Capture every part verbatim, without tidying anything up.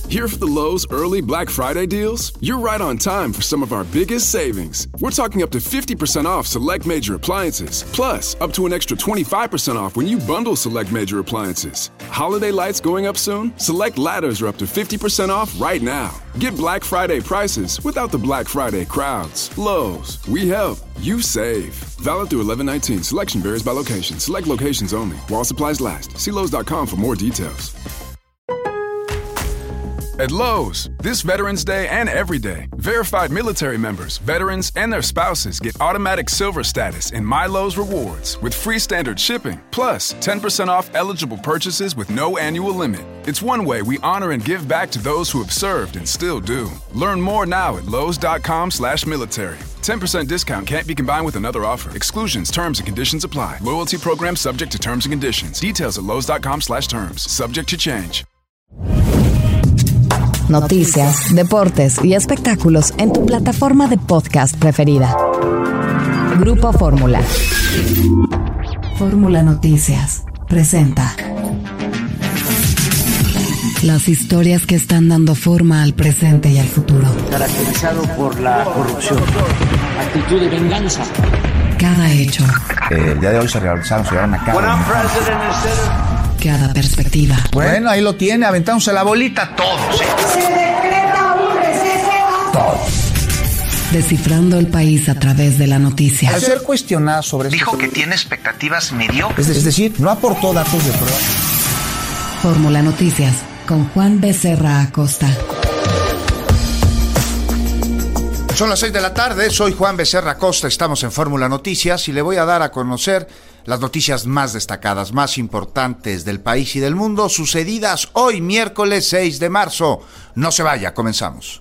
Here for the Lowe's early Black Friday deals? You're right on time for some of our biggest savings. We're talking up to fifty percent off select major appliances, plus up to an extra twenty-five percent off when you bundle select major appliances. Holiday lights going up soon? Select ladders are up to fifty percent off right now. Get Black Friday prices without the Black Friday crowds. Lowe's, we help, you save. Valid through eleven nineteen. Selection varies by location. Select locations only. While supplies last. See Lowe's dot com for more details. At Lowe's, this Veterans Day and every day, verified military members, veterans, and their spouses get automatic silver status in My Lowe's Rewards with free standard shipping, plus ten percent off eligible purchases with no annual limit. It's one way we honor and give back to those who have served and still do. Learn more now at Lowe's dot com slash military. ten percent discount can't be combined with another offer. Exclusions, terms, and conditions apply. Loyalty program subject to terms and conditions. Details at Lowe's dot com slash terms. Subject to change. Noticias, deportes y espectáculos en tu plataforma de podcast preferida. Grupo Fórmula. Fórmula Noticias presenta las historias que están dando forma al presente y al futuro. Caracterizado por la corrupción, actitud de venganza. Cada hecho. Eh, el día de hoy se realizaron, se llevaron a cabo. Cada perspectiva. Bueno, ahí lo tiene, aventándose la bolita todos. ¿eh? Se decreta un receso. Todos. Descifrando el país a través de la noticia. Al ser cuestionada sobre dijo esto, que tiene expectativas mediocres. Es decir, no aportó datos de prueba. Fórmula Noticias con Juan Becerra Acosta. Son las seis de la tarde, soy Juan Becerra Acosta, estamos en Fórmula Noticias y le voy a dar a conocer las noticias más destacadas, más importantes del país y del mundo, sucedidas hoy, miércoles seis de marzo. No se vaya, comenzamos.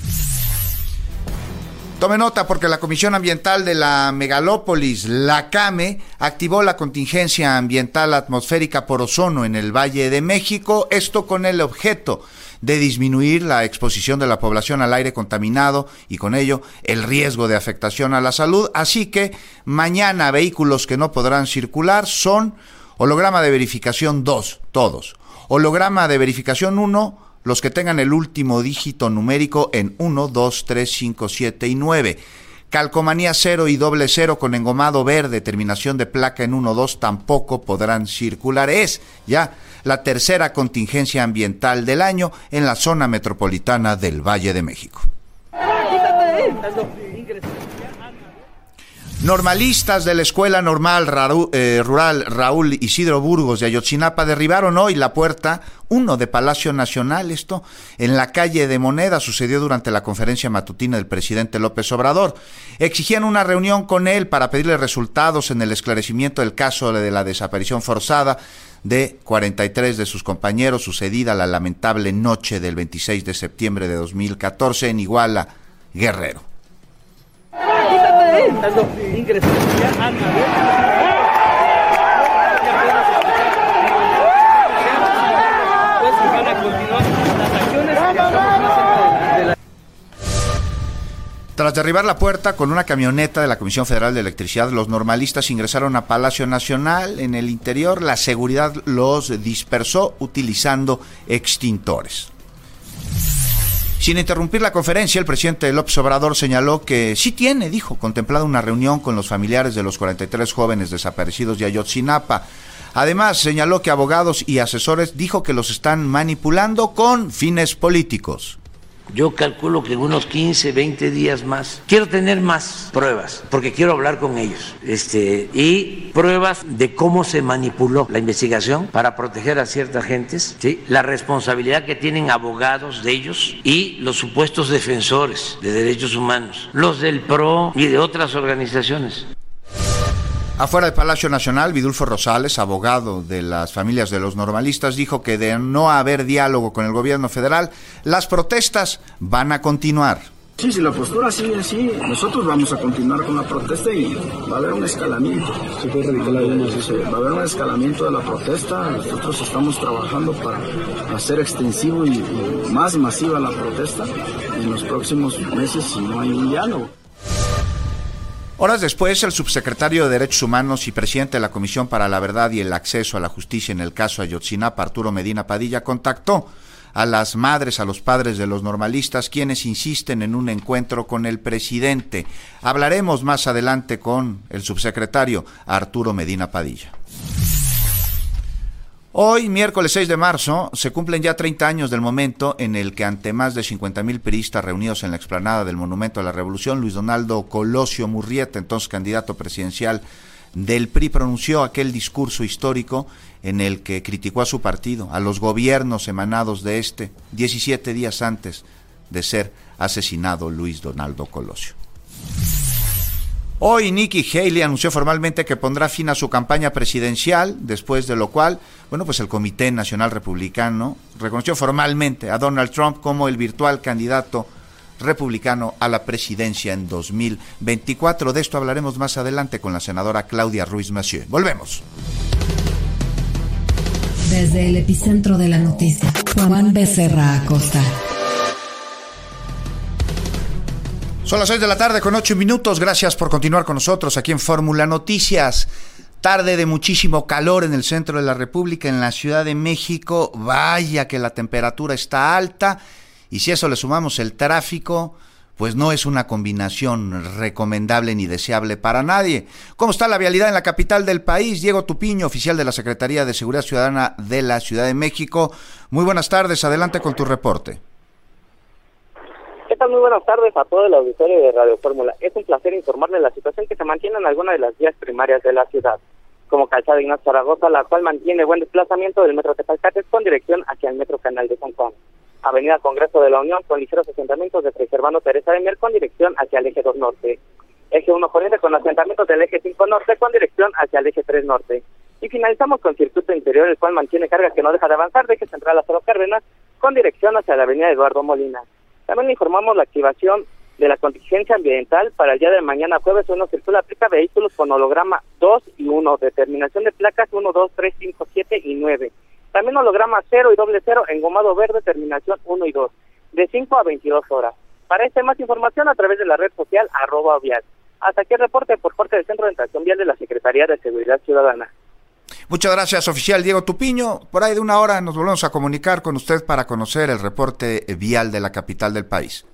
Tome nota porque la Comisión Ambiental de la Megalópolis, la CAME, activó la contingencia ambiental atmosférica por ozono en el Valle de México, esto con el objeto de disminuir la exposición de la población al aire contaminado y con ello el riesgo de afectación a la salud. Así que mañana vehículos que no podrán circular son holograma de verificación dos, todos. Holograma de verificación uno, los que tengan el último dígito numérico en uno, dos, tres, cinco, siete y nueve. Calcomanía cero y doble cero con engomado verde, terminación de placa en uno, dos, tampoco podrán circular. Es ya la tercera contingencia ambiental del año en la zona metropolitana del Valle de México. Normalistas de la Escuela Normal Raru, eh, Rural Raúl Isidro Burgos de Ayotzinapa derribaron hoy la puerta uno de Palacio Nacional. Esto en la calle de Moneda, sucedió durante la conferencia matutina del presidente López Obrador. Exigían una reunión con él para pedirle resultados en el esclarecimiento del caso de la desaparición forzada de cuarenta y tres de sus compañeros, sucedida la lamentable noche del veintiséis de septiembre de dos mil catorce en Iguala, Guerrero. Tras derribar la puerta con una camioneta de la Comisión Federal de Electricidad, los normalistas ingresaron a Palacio Nacional. En el interior, la seguridad los dispersó utilizando extintores. Sin interrumpir la conferencia, el presidente López Obrador señaló que sí tiene, dijo, contemplado una reunión con los familiares de los cuarenta y tres jóvenes desaparecidos de Ayotzinapa. Además, señaló que abogados y asesores dijo que los están manipulando con fines políticos. Yo calculo que en unos quince, veinte días más quiero tener más pruebas, porque quiero hablar con ellos, este, y pruebas de cómo se manipuló la investigación para proteger a ciertas gentes, ¿sí? La responsabilidad que tienen abogados de ellos y los supuestos defensores de derechos humanos, los del P R O y de otras organizaciones. Afuera del Palacio Nacional, Vidulfo Rosales, abogado de las familias de los normalistas, dijo que de no haber diálogo con el gobierno federal, las protestas van a continuar. Sí, si la postura sigue así, nosotros vamos a continuar con la protesta y va a haber un escalamiento. ¿Se puede radicar alguna así? Va a haber un escalamiento de la protesta. Nosotros estamos trabajando para hacer extensivo y, y más masiva la protesta en los próximos meses si no hay un diálogo. Horas después, el subsecretario de Derechos Humanos y presidente de la Comisión para la Verdad y el Acceso a la Justicia en el caso Ayotzinapa, Arturo Medina Padilla, contactó a las madres, a los padres de los normalistas, quienes insisten en un encuentro con el presidente. Hablaremos más adelante con el subsecretario Arturo Medina Padilla. Hoy, miércoles seis de marzo, se cumplen ya treinta años del momento en el que ante más de cincuenta mil priistas reunidos en la explanada del Monumento a la Revolución, Luis Donaldo Colosio Murrieta, entonces candidato presidencial del P R I, pronunció aquel discurso histórico en el que criticó a su partido, a los gobiernos emanados de este, diecisiete días antes de ser asesinado Luis Donaldo Colosio. Hoy Nikki Haley anunció formalmente que pondrá fin a su campaña presidencial, después de lo cual, bueno, pues el Comité Nacional Republicano reconoció formalmente a Donald Trump como el virtual candidato republicano a la presidencia en dos mil veinticuatro. De esto hablaremos más adelante con la senadora Claudia Ruiz Massieu. Volvemos. Desde el epicentro de la noticia, Juan Becerra Acosta. Son las seis de la tarde con ocho minutos. Gracias por continuar con nosotros aquí en Fórmula Noticias. Tarde de muchísimo calor en el centro de la República, en la Ciudad de México. Vaya que la temperatura está alta. Y si a eso le sumamos el tráfico, pues no es una combinación recomendable ni deseable para nadie. ¿Cómo está la vialidad en la capital del país? Diego Tupiño, oficial de la Secretaría de Seguridad Ciudadana de la Ciudad de México. Muy buenas tardes, adelante con tu reporte. ¿Qué tal? Muy buenas tardes a todo el auditorio de Radio Fórmula. Es un placer informarle la situación que se mantiene en algunas de las vías primarias de la ciudad, como Calzada Ignacio Zaragoza, la cual mantiene buen desplazamiento del Metro Tepalcates con dirección hacia el Metro Canal de San Juan. Avenida Congreso de la Unión con ligeros asentamientos de Fray Servando Teresa de Mier con dirección hacia el Eje dos Norte. Eje uno Poniente con asentamientos del Eje cinco Norte con dirección hacia el Eje tres Norte. Y finalizamos con Circuito Interior, el cual mantiene carga que no deja de avanzar de Eje Central a Lázaro Cárdenas con dirección hacia la Avenida Eduardo Molina. También le informamos la activación de la contingencia ambiental para el día de mañana jueves. Uno circula aplica vehículos con holograma dos y uno, determinación de placas uno, dos, tres, cinco, siete y nueve. También holograma cero y doble cero, engomado verde, terminación uno y dos, de cinco a veintidós horas. Para este más información a través de la red social arroba vial. Hasta aquí el reporte por parte del Centro de Orientación Vial de la Secretaría de Seguridad Ciudadana. Muchas gracias, oficial Diego Tupiño. Por ahí de una hora nos volvemos a comunicar con usted para conocer el reporte vial de la capital del país.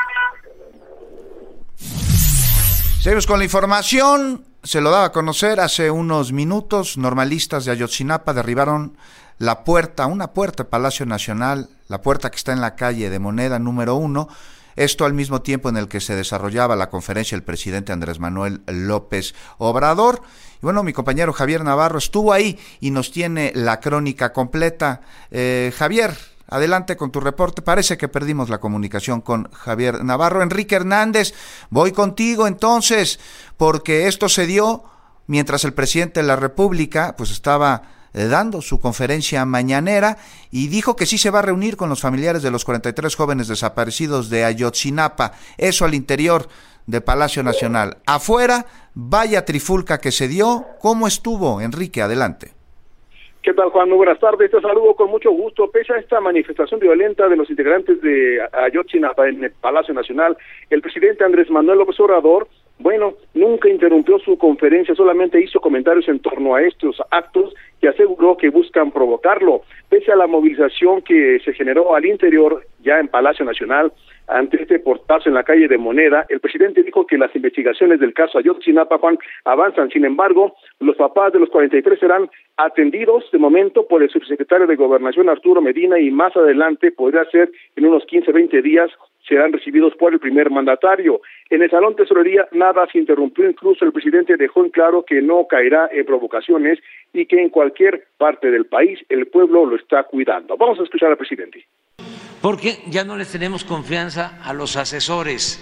Seguimos con la información. Se lo daba a conocer hace unos minutos. Normalistas de Ayotzinapa derribaron la puerta, una puerta de Palacio Nacional, la puerta que está en la calle de Moneda número uno. Esto al mismo tiempo en el que se desarrollaba la conferencia del presidente Andrés Manuel López Obrador. Y bueno, mi compañero Javier Navarro estuvo ahí y nos tiene la crónica completa. Eh, Javier, adelante con tu reporte. Parece que perdimos la comunicación con Javier Navarro. Enrique Hernández, voy contigo entonces, porque esto se dio mientras el presidente de la República pues estaba dando su conferencia mañanera y dijo que sí se va a reunir con los familiares de los cuarenta y tres jóvenes desaparecidos de Ayotzinapa, eso al interior de Palacio Nacional. Afuera, vaya trifulca que se dio. ¿Cómo estuvo, Enrique? Adelante. ¿Qué tal, Juan? Muy buenas tardes. Te saludo con mucho gusto. Pese a esta manifestación violenta de los integrantes de Ayotzinapa en el Palacio Nacional, el presidente Andrés Manuel López Obrador, bueno, nunca interrumpió su conferencia, solamente hizo comentarios en torno a estos actos y aseguró que buscan provocarlo. Pese a la movilización que se generó al interior, ya en Palacio Nacional, ante este portazo en la calle de Moneda, el presidente dijo que las investigaciones del caso Ayotzinapa, Juan, avanzan. Sin embargo, los papás de los cuarenta y tres serán atendidos de momento por el subsecretario de Gobernación Arturo Medina y más adelante, podría ser en unos quince, veinte días, serán recibidos por el primer mandatario. En el Salón Tesorería nada se interrumpió, incluso el presidente dejó en claro que no caerá en provocaciones y que en cualquier parte del país el pueblo lo está cuidando. Vamos a escuchar al presidente. Porque ya no les tenemos confianza a los asesores,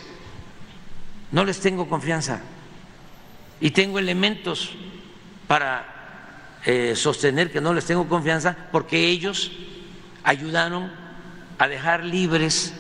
no les tengo confianza y tengo elementos para eh, sostener que no les tengo confianza porque ellos ayudaron a dejar libres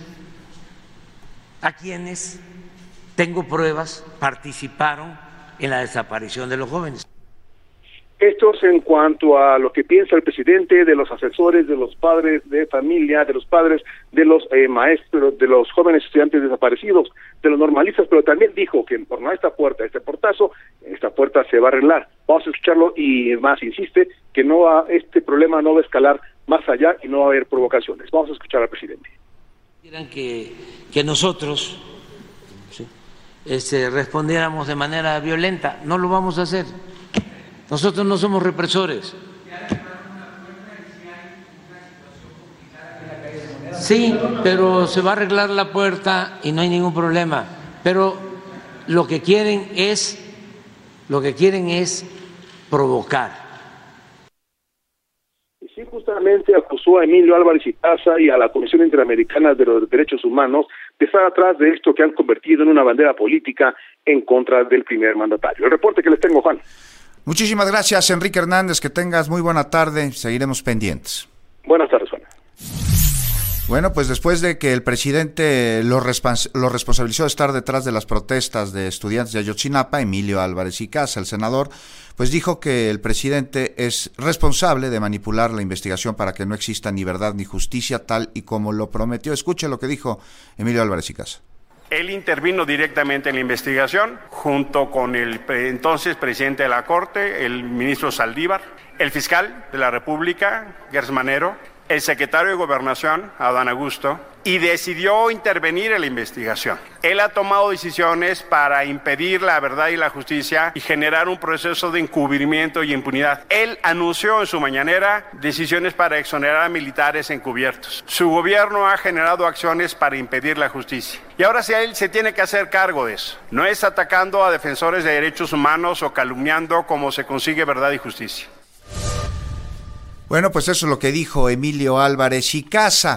a quienes, tengo pruebas, participaron en la desaparición de los jóvenes. Esto es en cuanto a lo que piensa el presidente de los asesores, de los padres de familia, de los padres de los eh, maestros, de los jóvenes estudiantes desaparecidos, de los normalistas, pero también dijo que en torno a esta puerta, este portazo, esta puerta se va a arreglar. Vamos a escucharlo y más insiste que no va, este problema no va a escalar más allá y no va a haber provocaciones. Vamos a escuchar al presidente. Quieran que, que nosotros ¿sí? este, respondiéramos de manera violenta, no lo vamos a hacer. Nosotros no somos represores. Sí, pero se va a arreglar la puerta y no hay ningún problema. Pero lo que quieren es, lo que quieren es provocar. Y sí, justamente acusó a Emilio Álvarez y Casa y a la Comisión Interamericana de los Derechos Humanos de estar atrás de esto que han convertido en una bandera política en contra del primer mandatario. El reporte que les tengo, Juan. Muchísimas gracias, Enrique Hernández, que tengas muy buena tarde, seguiremos pendientes. Buenas tardes, Juan. Bueno, pues después de que el presidente lo, respons- lo responsabilizó de estar detrás de las protestas de estudiantes de Ayotzinapa, Emilio Álvarez y Casa, el senador, pues dijo que el presidente es responsable de manipular la investigación para que no exista ni verdad ni justicia, tal y como lo prometió. Escuche lo que dijo Emilio Álvarez y Casa. Él intervino directamente en la investigación junto con el pre- entonces presidente de la Corte, el ministro Saldívar, el fiscal de la República, Gers Manero, el secretario de Gobernación, Adán Augusto, y decidió intervenir en la investigación. Él ha tomado decisiones para impedir la verdad y la justicia y generar un proceso de encubrimiento y impunidad. Él anunció en su mañanera decisiones para exonerar a militares encubiertos. Su gobierno ha generado acciones para impedir la justicia. Y ahora sí, él se tiene que hacer cargo de eso. No es atacando a defensores de derechos humanos o calumniando cómo se consigue verdad y justicia. Bueno, pues eso es lo que dijo Emilio Álvarez y Casa.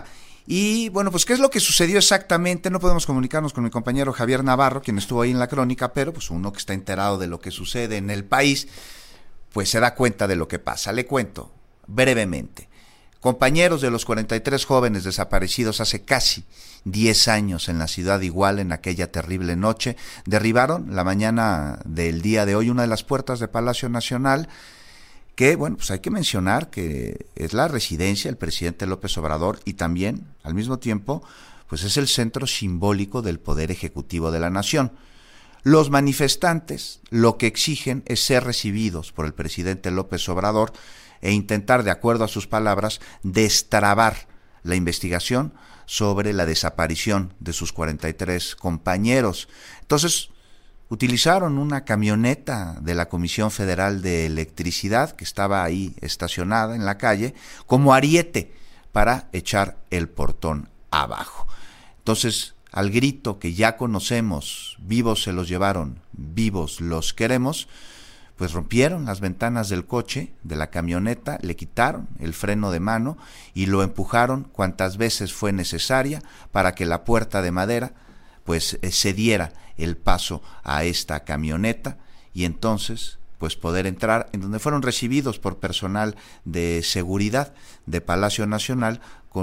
Y bueno, pues ¿qué es lo que sucedió exactamente? No podemos comunicarnos con mi compañero Javier Navarro, quien estuvo ahí en la crónica, pero pues uno que está enterado de lo que sucede en el país, pues se da cuenta de lo que pasa. Le cuento brevemente. Compañeros de los cuarenta y tres jóvenes desaparecidos hace casi diez años en la ciudad Iguala, en aquella terrible noche, derribaron la mañana del día de hoy una de las puertas de Palacio Nacional, que, bueno, pues hay que mencionar que es la residencia del presidente López Obrador y también, al mismo tiempo, pues es el centro simbólico del poder ejecutivo de la nación. Los manifestantes lo que exigen es ser recibidos por el presidente López Obrador e intentar, de acuerdo a sus palabras, destrabar la investigación sobre la desaparición de sus cuarenta y tres compañeros. Entonces, utilizaron una camioneta de la Comisión Federal de Electricidad que estaba ahí estacionada en la calle como ariete para echar el portón abajo. Entonces, al grito que ya conocemos, vivos se los llevaron, vivos los queremos, pues rompieron las ventanas del coche, de la camioneta, le quitaron el freno de mano y lo empujaron cuantas veces fue necesaria para que la puerta de madera pues cediera el paso a esta camioneta y entonces pues poder entrar, en donde fueron recibidos por personal de seguridad de Palacio Nacional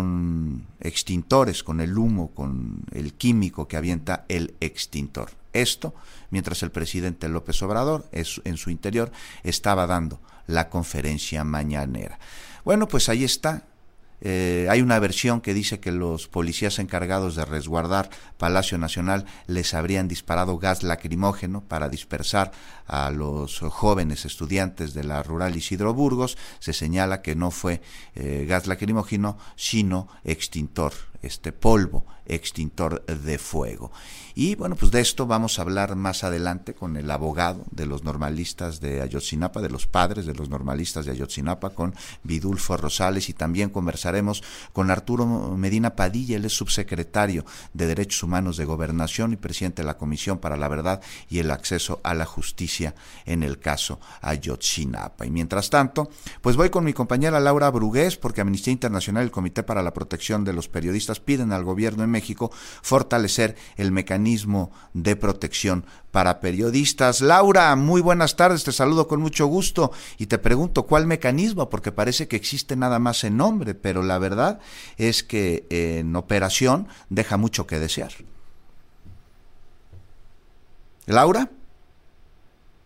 con extintores, con el humo, con el químico que avienta el extintor. Esto mientras el presidente López Obrador en su interior estaba dando la conferencia mañanera. Bueno, pues ahí está. Eh, hay una versión que dice que los policías encargados de resguardar Palacio Nacional les habrían disparado gas lacrimógeno para dispersar a los jóvenes estudiantes de la rural Isidro Burgos. Se señala que no fue eh, gas lacrimógeno, sino extintor, este polvo extintor de fuego. Y bueno, pues de esto vamos a hablar más adelante con el abogado de los normalistas de Ayotzinapa, de los padres de los normalistas de Ayotzinapa, con Vidulfo Rosales, y también conversaremos con Arturo Medina Padilla. Él es subsecretario de Derechos Humanos de Gobernación y presidente de la Comisión para la Verdad y el Acceso a la Justicia en el caso Ayotzinapa. Y mientras tanto, pues voy con mi compañera Laura Brugués, porque Amnistía Internacional y el Comité para la Protección de los Periodistas piden al gobierno en México fortalecer el mecanismo de protección para periodistas. Laura, muy buenas tardes, te saludo con mucho gusto y te pregunto, ¿cuál mecanismo? Porque parece que existe nada más en nombre, pero la verdad es que en operación deja mucho que desear. ¿Laura?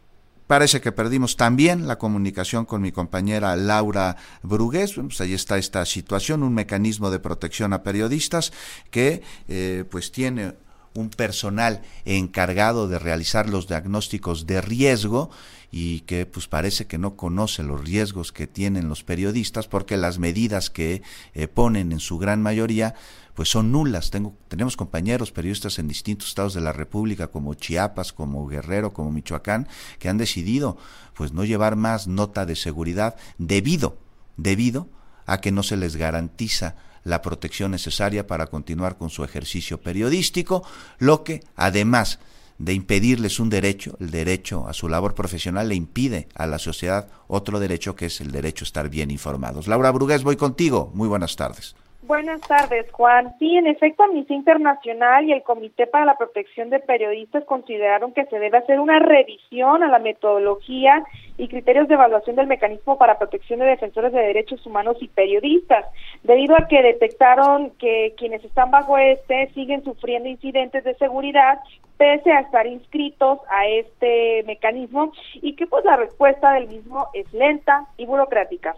Parece que perdimos también la comunicación con mi compañera Laura Brugués. Bueno, pues ahí está esta situación, un mecanismo de protección a periodistas que eh, pues tiene un personal encargado de realizar los diagnósticos de riesgo y que pues parece que no conoce los riesgos que tienen los periodistas, porque las medidas que eh, ponen en su gran mayoría pues son nulas. Tengo, tenemos compañeros periodistas en distintos estados de la República, como Chiapas, como Guerrero, como Michoacán, que han decidido pues no llevar más nota de seguridad debido, debido a que no se les garantiza la protección necesaria para continuar con su ejercicio periodístico, lo que además de impedirles un derecho, el derecho a su labor profesional, le impide a la sociedad otro derecho, que es el derecho a estar bien informados. Laura Brugués, voy contigo. Muy buenas tardes. Buenas tardes, Juan. Sí, en efecto, Amnistía Internacional y el Comité para la Protección de Periodistas consideraron que se debe hacer una revisión a la metodología y criterios de evaluación del mecanismo para protección de defensores de derechos humanos y periodistas, debido a que detectaron que quienes están bajo este siguen sufriendo incidentes de seguridad pese a estar inscritos a este mecanismo, y que pues la respuesta del mismo es lenta y burocrática.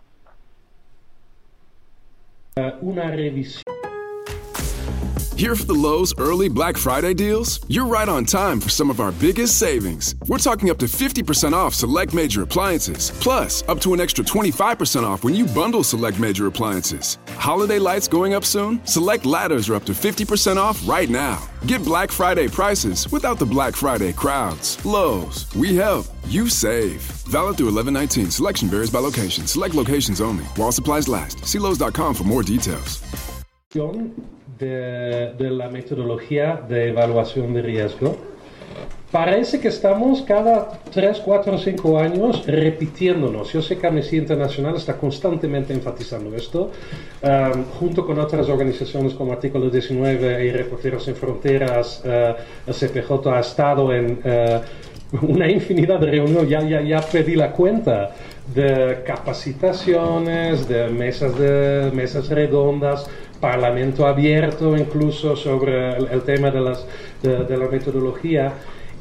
Uh, una revisión. Here for the Lowe's early Black Friday deals? You're right on time for some of our biggest savings. We're talking up to fifty percent off select major appliances, plus up to an extra twenty-five percent off when you bundle select major appliances. Holiday lights going up soon? Select ladders are up to fifty percent off right now. Get Black Friday prices without the Black Friday crowds. Lowe's, we help, you save. Valid through eleven nineteen. Selection varies by location. Select locations only. While supplies last. See Lowe's dot com for more details. De, de la metodología de evaluación de riesgo. Parece que estamos cada tres, cuatro o cinco años repitiéndonos. Yo sé que Amnistía Internacional está constantemente enfatizando esto, um, junto con otras organizaciones como Artículo diecinueve y Reporteros Sin Fronteras. Uh, el C P J ha estado en uh, una infinidad de reuniones, ya, ya, ya pedí la cuenta, de capacitaciones, de mesas, de mesas redondas, parlamento abierto incluso sobre el, el tema de, las, de, de la metodología,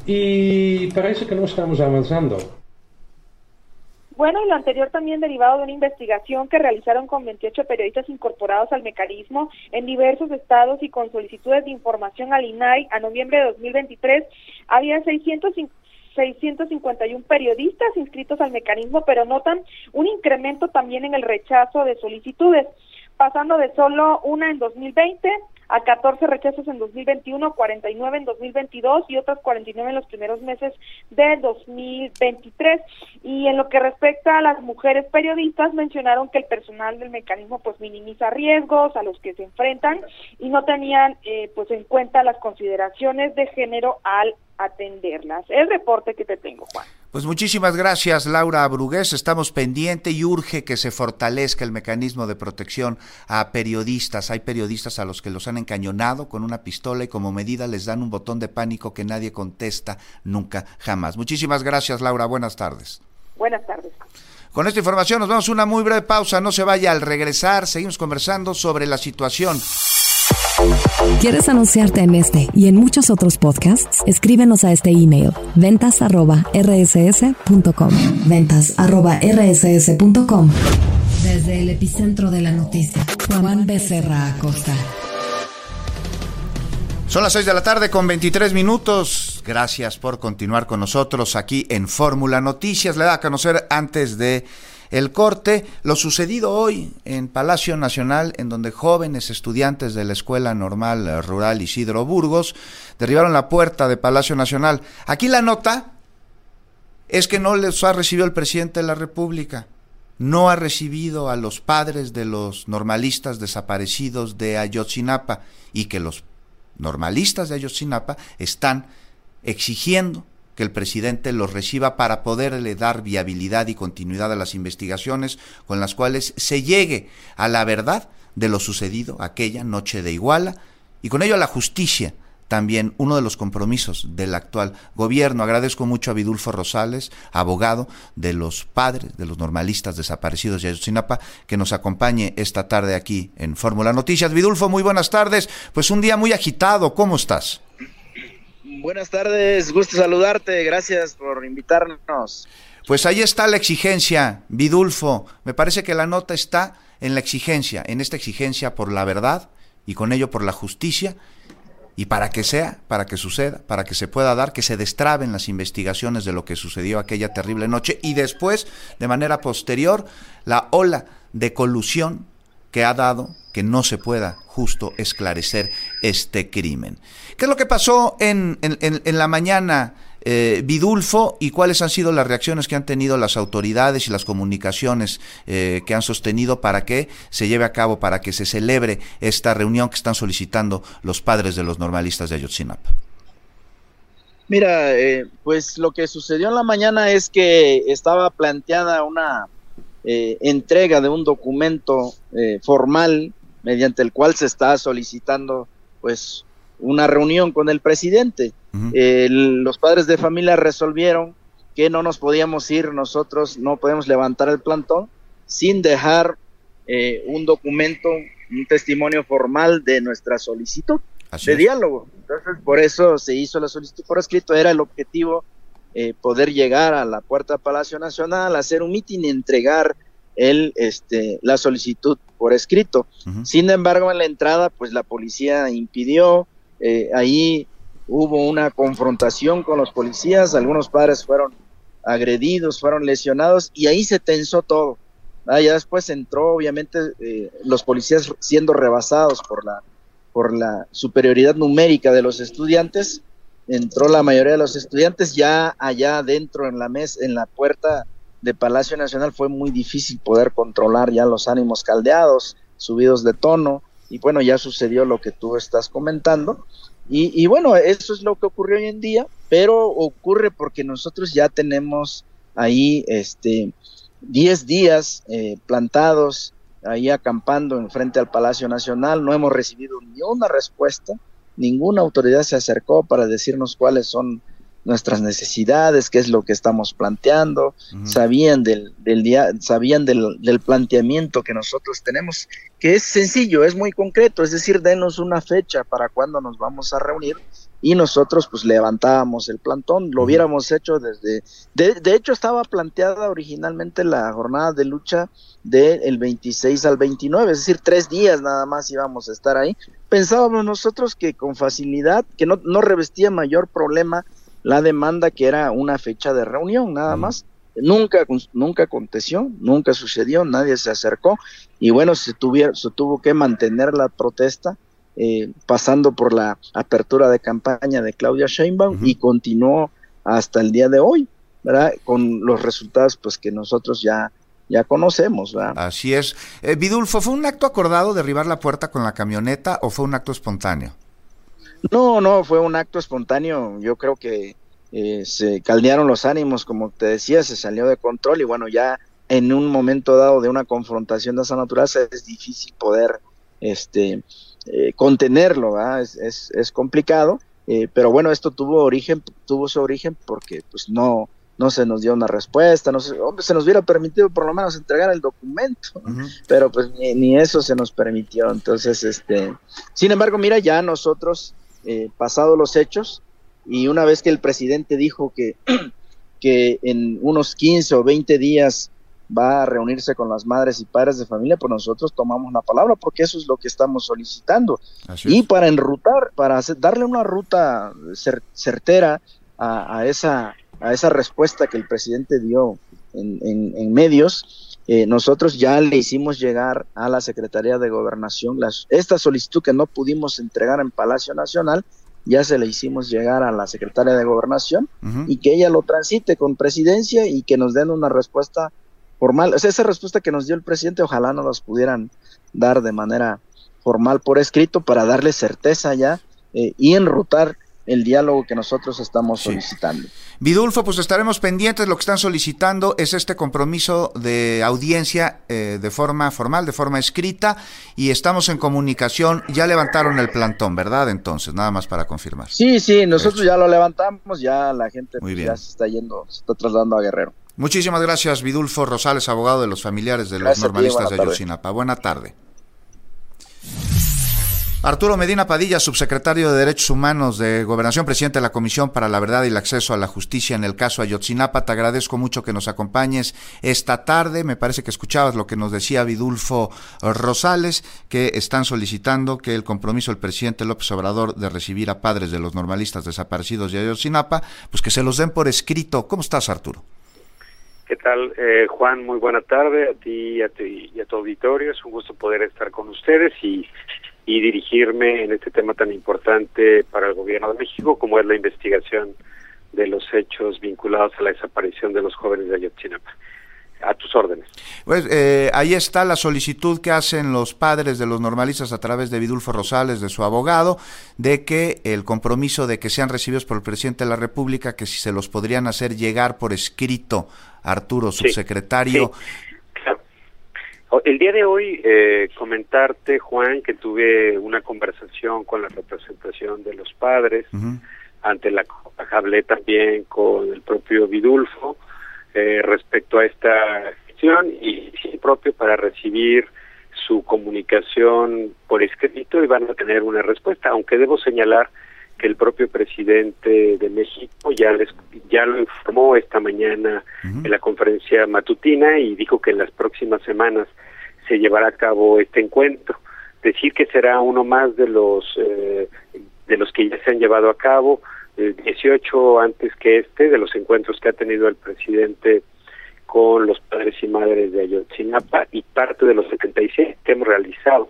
y parece que no estamos avanzando. Bueno, y lo anterior también derivado de una investigación que realizaron con veintiocho periodistas incorporados al mecanismo en diversos estados y con solicitudes de información al I N A I a noviembre de dos mil veintitrés, había seiscientos cincuenta y uno periodistas inscritos al mecanismo, pero notan un incremento también en el rechazo de solicitudes, pasando de solo una en dos mil veinte a catorce rechazos en dos mil veintiuno, cuarenta y nueve en dos mil veintidós y otros cuarenta y nueve en los primeros meses de dos mil veintitrés. Y en lo que respecta a las mujeres periodistas, mencionaron que el personal del mecanismo pues minimiza riesgos a los que se enfrentan y no tenían eh, pues en cuenta las consideraciones de género al atenderlas. El reporte que te tengo, Juan. Pues muchísimas gracias, Laura Brugués. Estamos pendientes y urge que se fortalezca el mecanismo de protección a periodistas. Hay periodistas a los que los han encañonado con una pistola y como medida les dan un botón de pánico que nadie contesta nunca, jamás. Muchísimas gracias, Laura. Buenas tardes. Buenas tardes. Con esta información nos vamos a una muy breve pausa. No se vaya. Al regresar seguimos conversando sobre la situación. ¿Quieres anunciarte en este y en muchos otros podcasts? Escríbenos a este email, ventas arroba erre ese ese punto com. ventas arroba erre ese ese punto com. Desde el epicentro de la noticia, Juan Becerra Acosta. Son las seis de la tarde con veintitrés minutos. Gracias por continuar con nosotros aquí en Fórmula Noticias. Le da a conocer antes de el corte lo sucedido hoy en Palacio Nacional, en donde jóvenes estudiantes de la Escuela Normal Rural Isidro Burgos derribaron la puerta de Palacio Nacional. Aquí la nota es que no les ha recibido el presidente de la República, no ha recibido a los padres de los normalistas desaparecidos de Ayotzinapa, y que los normalistas de Ayotzinapa están exigiendo que el presidente los reciba para poderle dar viabilidad y continuidad a las investigaciones con las cuales se llegue a la verdad de lo sucedido aquella noche de Iguala, y con ello a la justicia, también uno de los compromisos del actual gobierno. Agradezco mucho a Vidulfo Rosales, abogado de los padres de los normalistas desaparecidos de Ayotzinapa, que nos acompañe esta tarde aquí en Fórmula Noticias. Vidulfo, muy buenas tardes. Pues un día muy agitado, ¿cómo estás? Buenas tardes, gusto saludarte, gracias por invitarnos. Pues ahí está la exigencia, Vidulfo. Me parece que la nota está en la exigencia, en esta exigencia por la verdad y con ello por la justicia, y para que sea, para que suceda, para que se pueda dar, que se destraben las investigaciones de lo que sucedió aquella terrible noche y después, de manera posterior, la ola de colusión que ha dado que no se pueda justo esclarecer este crimen. ¿Qué es lo que pasó en, en, en, en la mañana, eh, Vidulfo, y cuáles han sido las reacciones que han tenido las autoridades y las comunicaciones eh, que han sostenido para que se lleve a cabo, para que se celebre esta reunión que están solicitando los padres de los normalistas de Ayotzinapa? Mira, eh, pues lo que sucedió en la mañana es que estaba planteada una eh, entrega de un documento eh, formal mediante el cual se está solicitando pues una reunión con el presidente. Uh-huh. Eh, los padres de familia resolvieron que no nos podíamos ir, nosotros no podemos levantar el plantón sin dejar eh, un documento, un testimonio formal de nuestra solicitud Así de es. diálogo. Entonces, por eso se hizo la solicitud por escrito. Era el objetivo eh, poder llegar a la puerta del Palacio Nacional, hacer un mitin y entregar el, este, la solicitud por escrito. Uh-huh. Sin embargo, en la entrada, pues la policía impidió. Eh, ahí hubo una confrontación con los policías, algunos padres fueron agredidos, fueron lesionados, y ahí se tensó todo. Ah, ya después entró, obviamente, eh, los policías siendo rebasados por la, por la superioridad numérica de los estudiantes, entró la mayoría de los estudiantes. Ya allá adentro en la mesa, en la puerta de Palacio Nacional, fue muy difícil poder controlar ya los ánimos caldeados, subidos de tono. Y bueno, ya sucedió lo que tú estás comentando, y, y bueno, eso es lo que ocurrió hoy en día, pero ocurre porque nosotros ya tenemos ahí este diez días eh, plantados, ahí acampando en frente al Palacio Nacional. No hemos recibido ni una respuesta, ninguna autoridad se acercó para decirnos cuáles son nuestras necesidades, qué es lo que estamos planteando. Uh-huh. Sabían del, del día, sabían del, del planteamiento que nosotros tenemos, que es sencillo, es muy concreto, es decir, denos una fecha para cuándo nos vamos a reunir, y nosotros pues levantábamos el plantón. Lo uh-huh. hubiéramos hecho desde, de, de hecho estaba planteada originalmente la jornada de lucha del veintiséis al veintinueve, es decir, tres días nada más íbamos a estar ahí. Pensábamos nosotros que con facilidad, que no, no revestía mayor problema la demanda, que era una fecha de reunión nada más. Nunca, nunca aconteció, nunca sucedió, nadie se acercó, y bueno, se, tuviera, se tuvo que mantener la protesta, eh, pasando por la apertura de campaña de Claudia Sheinbaum, uh-huh. y continuó hasta el día de hoy, ¿verdad? Con los resultados pues que nosotros ya, ya conocemos, ¿verdad? Así es. Eh, Vidulfo, ¿fue un acto acordado derribar la puerta con la camioneta o fue un acto espontáneo? No, no, fue un acto espontáneo. Yo creo que eh, se caldearon los ánimos, como te decía, se salió de control, y bueno, ya en un momento dado de una confrontación de esa naturaleza es difícil poder este eh, contenerlo, ¿verdad? Es, es, es complicado, eh, pero bueno, esto tuvo origen, tuvo su origen porque pues no, no se nos dio una respuesta, no se, hombre, se nos hubiera permitido por lo menos entregar el documento, uh-huh. pero pues ni, ni eso se nos permitió. Entonces, este, sin embargo, mira, ya nosotros Eh, pasado los hechos, y una vez que el presidente dijo que, que en unos quince o veinte días va a reunirse con las madres y padres de familia, pues nosotros tomamos la palabra, porque eso es lo que estamos solicitando. Así y es. Para enrutar, para hacer, darle una ruta cer, certera a, a, esa, a esa respuesta que el presidente dio en, en, en medios, Eh, nosotros ya le hicimos llegar a la Secretaría de Gobernación las, esta solicitud que no pudimos entregar en Palacio Nacional, ya se le hicimos llegar a la Secretaría de Gobernación, uh-huh. y que ella lo transite con Presidencia y que nos den una respuesta formal. O sea, esa respuesta que nos dio el presidente, ojalá nos las pudieran dar de manera formal por escrito para darle certeza ya eh, y enrutar el diálogo que nosotros estamos solicitando. Sí. Vidulfo, pues estaremos pendientes. Lo que están solicitando es este compromiso de audiencia eh, de forma formal, de forma escrita, y estamos en comunicación. Ya levantaron el plantón, ¿verdad? Entonces, nada más para confirmar. Sí, sí, nosotros ya lo levantamos, ya la gente pues, ya se está yendo, se está trasladando a Guerrero. Muchísimas gracias, Vidulfo Rosales, abogado de los familiares de los gracias normalistas de Ayotzinapa. Buena tarde. Arturo Medina Padilla, subsecretario de Derechos Humanos de Gobernación, presidente de la Comisión para la Verdad y el Acceso a la Justicia en el caso Ayotzinapa, te agradezco mucho que nos acompañes esta tarde. Me parece que escuchabas lo que nos decía Vidulfo Rosales, que están solicitando que el compromiso del presidente López Obrador de recibir a padres de los normalistas desaparecidos de Ayotzinapa, pues que se los den por escrito. ¿Cómo estás, Arturo? ¿Qué tal, eh, Juan? Muy buena tarde a ti y a, ti, y a tu auditorio. Es un gusto poder estar con ustedes y y dirigirme en este tema tan importante para el gobierno de México como es la investigación de los hechos vinculados a la desaparición de los jóvenes de Ayotzinapa. A tus órdenes. Pues eh, ahí está la solicitud que hacen los padres de los normalistas a través de Vidulfo Rosales, de su abogado, de que el compromiso de que sean recibidos por el presidente de la República, que si se los podrían hacer llegar por escrito, Arturo, subsecretario. Sí, sí. El día de hoy, eh, comentarte, Juan, que tuve una conversación con la representación de los padres, uh-huh. ante la hablé también con el propio Vidulfo eh, respecto a esta gestión y sí propio para recibir su comunicación por escrito y van a tener una respuesta, aunque debo señalar que el propio presidente de México ya les ya lo informó esta mañana uh-huh. en la conferencia matutina y dijo que en las próximas semanas se llevará a cabo este encuentro. Decir que será uno más de los eh, de los que ya se han llevado a cabo, eh, dieciocho antes que este, de los encuentros que ha tenido el presidente con los padres y madres de Ayotzinapa y parte de los setenta y seis que hemos realizado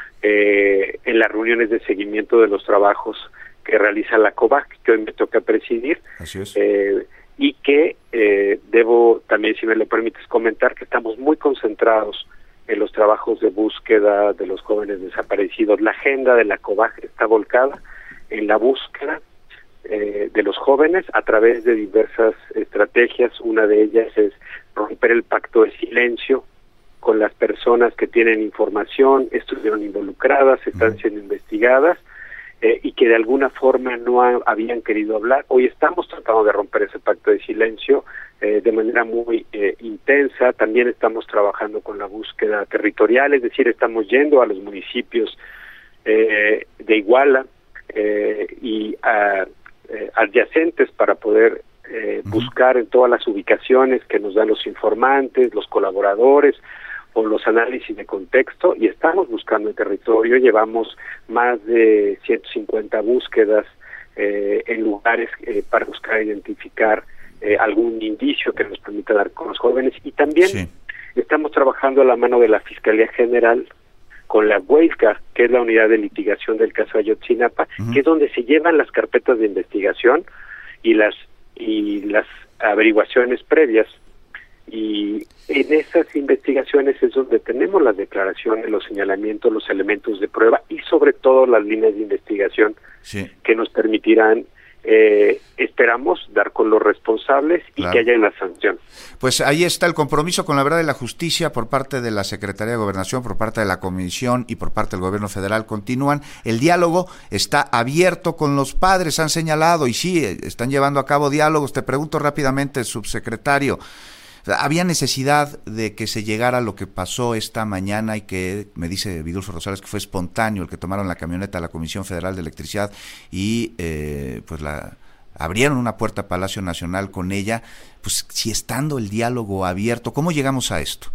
eh, en las reuniones de seguimiento de los trabajos que realiza la COVAC, que hoy me toca presidir. Así es. Eh, y que eh, debo también, si me lo permites, comentar que estamos muy concentrados en los trabajos de búsqueda de los jóvenes desaparecidos. La agenda de la COVAC está volcada en la búsqueda eh, de los jóvenes a través de diversas estrategias. Una de ellas es romper el pacto de silencio con las personas que tienen información, estuvieron involucradas, están siendo investigadas, Eh, y que de alguna forma no ha, habían querido hablar. Hoy estamos tratando de romper ese pacto de silencio eh, de manera muy eh, intensa. También estamos trabajando con la búsqueda territorial, es decir, estamos yendo a los municipios eh, de Iguala eh, y a, eh, adyacentes para poder eh, uh-huh. buscar en todas las ubicaciones que nos dan los informantes, los colaboradores, o los análisis de contexto, y estamos buscando el territorio. Llevamos más de ciento cincuenta búsquedas eh, en lugares eh, para buscar identificar eh, algún indicio que nos permita dar con los jóvenes, y también sí. estamos trabajando a la mano de la Fiscalía General con la UEICA, que es la unidad de litigación del caso Ayotzinapa, uh-huh. que es donde se llevan las carpetas de investigación y las y las averiguaciones previas. Y en esas investigaciones es donde tenemos las declaraciones, los señalamientos, los elementos de prueba y sobre todo las líneas de investigación sí. que nos permitirán, eh, esperamos, dar con los responsables y claro. que haya una sanción. Pues ahí está el compromiso con la verdad y la justicia por parte de la Secretaría de Gobernación, por parte de la Comisión y por parte del Gobierno Federal. Continúan. El diálogo está abierto con los padres, han señalado, y sí, están llevando a cabo diálogos. Te pregunto rápidamente, subsecretario, ¿había necesidad de que se llegara lo que pasó esta mañana y que, me dice Vidulfo Rosales, que fue espontáneo el que tomaron la camioneta a la Comisión Federal de Electricidad y eh, pues la abrieron una puerta a Palacio Nacional con ella? Pues si estando el diálogo abierto, ¿cómo llegamos a esto?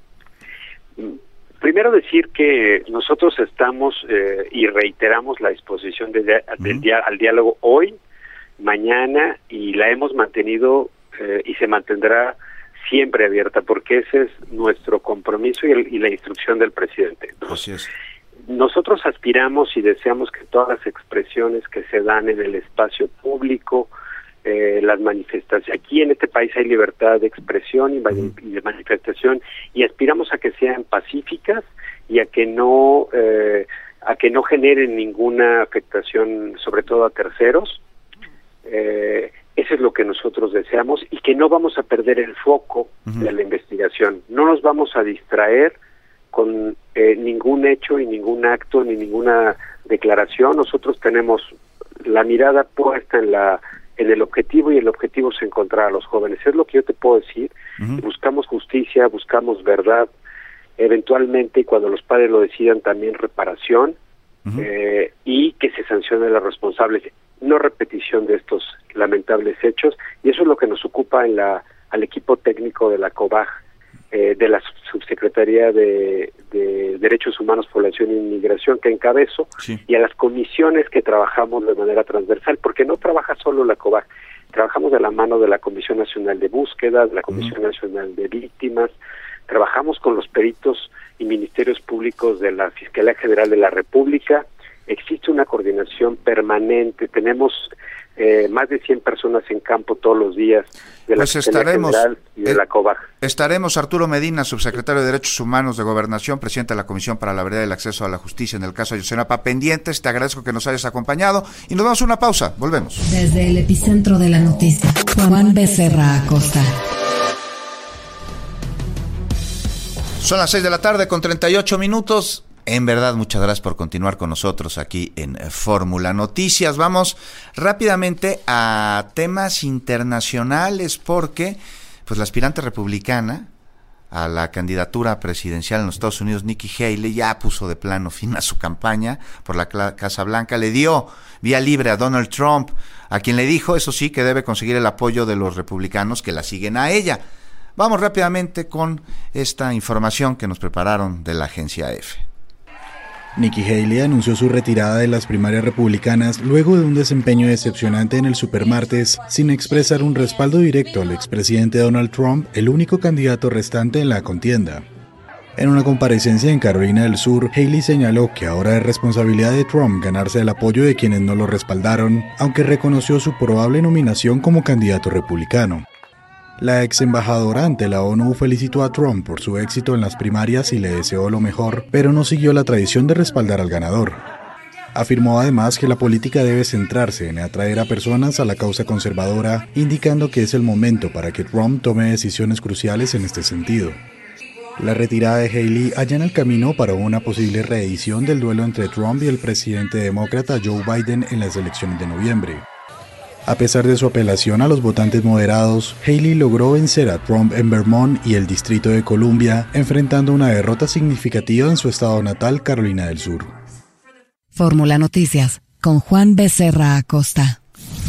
Primero decir que nosotros estamos eh, y reiteramos la disposición de, de, del dia- al diálogo hoy, mañana, y la hemos mantenido eh, y se mantendrá siempre abierta, porque ese es nuestro compromiso y, el, y la instrucción del presidente. Así es. Nosotros aspiramos y deseamos que todas las expresiones que se dan en el espacio público, eh, las manifestaciones, aquí en este país hay libertad de expresión y, uh-huh. y de manifestación, y aspiramos a que sean pacíficas y a que no eh, a que no generen ninguna afectación, sobre todo a terceros. Eh, Eso es lo que nosotros deseamos, y que no vamos a perder el foco uh-huh. de la investigación. No nos vamos a distraer con eh, ningún hecho y ningún acto ni ninguna declaración. Nosotros tenemos la mirada puesta en la en el objetivo, y el objetivo es encontrar a los jóvenes. Es lo que yo te puedo decir. Uh-huh. Buscamos justicia, buscamos verdad, eventualmente, y cuando los padres lo decidan, también reparación. uh-huh. eh, y que se sancione a los responsables. No repetición de estos lamentables hechos, y eso es lo que nos ocupa en la al equipo técnico de la COBAG, eh, de la Subsecretaría de, de Derechos Humanos, Población e Inmigración que encabezo, sí. y a las comisiones que trabajamos de manera transversal, porque no trabaja solo la COBAG, trabajamos de la mano de la Comisión Nacional de Búsqueda, de la Comisión uh-huh. Nacional de Víctimas, trabajamos con los peritos y ministerios públicos de la Fiscalía General de la República. Existe una coordinación permanente, tenemos eh, más de cien personas en campo todos los días de la pues Fiscalía estaremos, General y de eh, la COBAG. Estaremos, Arturo Medina, subsecretario de Derechos Humanos de Gobernación, presidente de la Comisión para la Verdad y el Acceso a la Justicia en el caso Ayotzinapa, pendientes. Te agradezco que nos hayas acompañado y nos damos una pausa, volvemos. Desde el epicentro de la noticia, Juan Becerra Acosta. Son las seis de la tarde con treinta y ocho minutos. En verdad, muchas gracias por continuar con nosotros aquí en Fórmula Noticias. Vamos rápidamente a temas internacionales porque pues la aspirante republicana a la candidatura presidencial en los Estados Unidos, Nikki Haley, ya puso de plano fin a su campaña por la Casa Blanca. Le dio vía libre a Donald Trump, a quien le dijo, eso sí, que debe conseguir el apoyo de los republicanos que la siguen a ella. Vamos rápidamente con esta información que nos prepararon de la agencia EFE. Nikki Haley anunció su retirada de las primarias republicanas luego de un desempeño decepcionante en el supermartes, sin expresar un respaldo directo al expresidente Donald Trump, el único candidato restante en la contienda. En una comparecencia en Carolina del Sur, Haley señaló que ahora es responsabilidad de Trump ganarse el apoyo de quienes no lo respaldaron, aunque reconoció su probable nominación como candidato republicano. La ex embajadora ante la ONU felicitó a Trump por su éxito en las primarias y le deseó lo mejor, pero no siguió la tradición de respaldar al ganador. Afirmó además que la política debe centrarse en atraer a personas a la causa conservadora, indicando que es el momento para que Trump tome decisiones cruciales en este sentido. La retirada de Haley allana el camino para una posible reedición del duelo entre Trump y el presidente demócrata Joe Biden en las elecciones de noviembre. A pesar de su apelación a los votantes moderados, Haley logró vencer a Trump en Vermont y el Distrito de Columbia, enfrentando una derrota significativa en su estado natal, Carolina del Sur. Fórmula Noticias, con Juan Becerra Acosta.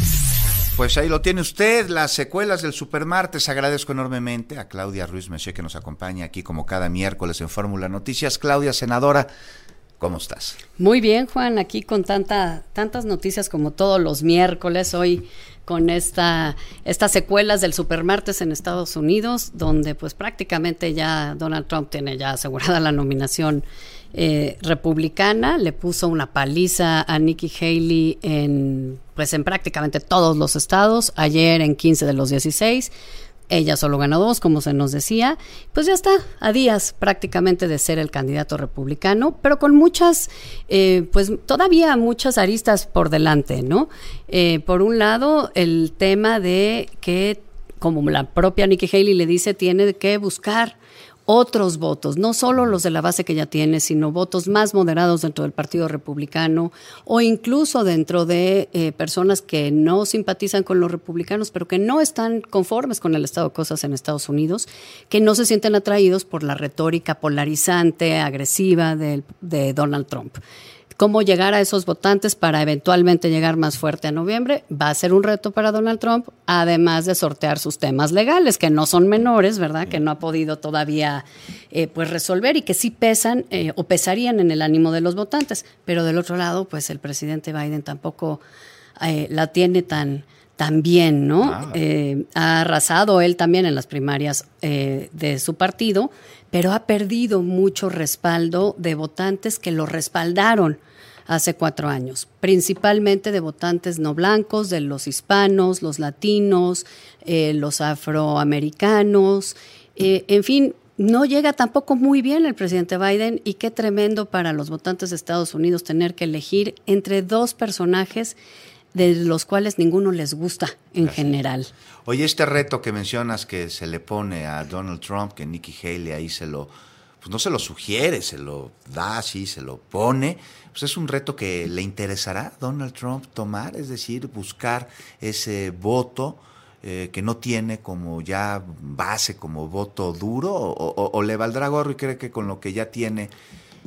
Pues ahí lo tiene usted, las secuelas del supermartes. Agradezco enormemente a Claudia Ruiz Messier, que nos acompaña aquí como cada miércoles en Fórmula Noticias. Claudia, senadora, ¿cómo estás? Muy bien, Juan, aquí con tanta, tantas noticias como todos los miércoles, hoy con esta, estas secuelas del supermartes en Estados Unidos, donde pues prácticamente ya Donald Trump tiene ya asegurada la nominación eh, republicana, le puso una paliza a Nikki Haley en, pues en prácticamente todos los estados, ayer en quince de los dieciséis, ella solo ganó dos, como se nos decía, pues ya está a días prácticamente de ser el candidato republicano, pero con muchas, eh, pues todavía muchas aristas por delante, ¿no? Eh, por un lado, el tema de que, como la propia Nikki Haley le dice, tiene que buscar otros votos, no solo los de la base que ya tiene, sino votos más moderados dentro del Partido Republicano o incluso dentro de eh, personas que no simpatizan con los republicanos, pero que no están conformes con el estado de cosas en Estados Unidos, que no se sienten atraídos por la retórica polarizante, agresiva de, de Donald Trump. Cómo llegar a esos votantes para eventualmente llegar más fuerte a noviembre va a ser un reto para Donald Trump, además de sortear sus temas legales, que no son menores, ¿verdad? Que no ha podido todavía eh, pues resolver y que sí pesan eh, o pesarían en el ánimo de los votantes. Pero del otro lado, pues el presidente Biden tampoco eh, la tiene tan, tan bien, ¿no? Ah. Eh, ha arrasado él también en las primarias eh, de su partido, pero ha perdido mucho respaldo de votantes que lo respaldaron hace cuatro años, principalmente de votantes no blancos, de los hispanos, los latinos, eh, los afroamericanos, eh, en fin, no llega tampoco muy bien el presidente Biden y qué tremendo para los votantes de Estados Unidos tener que elegir entre dos personajes de los cuales ninguno les gusta en Gracias. general. Oye, este reto que mencionas que se le pone a Donald Trump, que Nikki Haley ahí se lo, pues no se lo sugiere, se lo da así, se lo pone, pues es un reto que le interesará a Donald Trump tomar, es decir, buscar ese voto eh, que no tiene como ya base, como voto duro, o, o, o le valdrá gorro y cree que con lo que ya tiene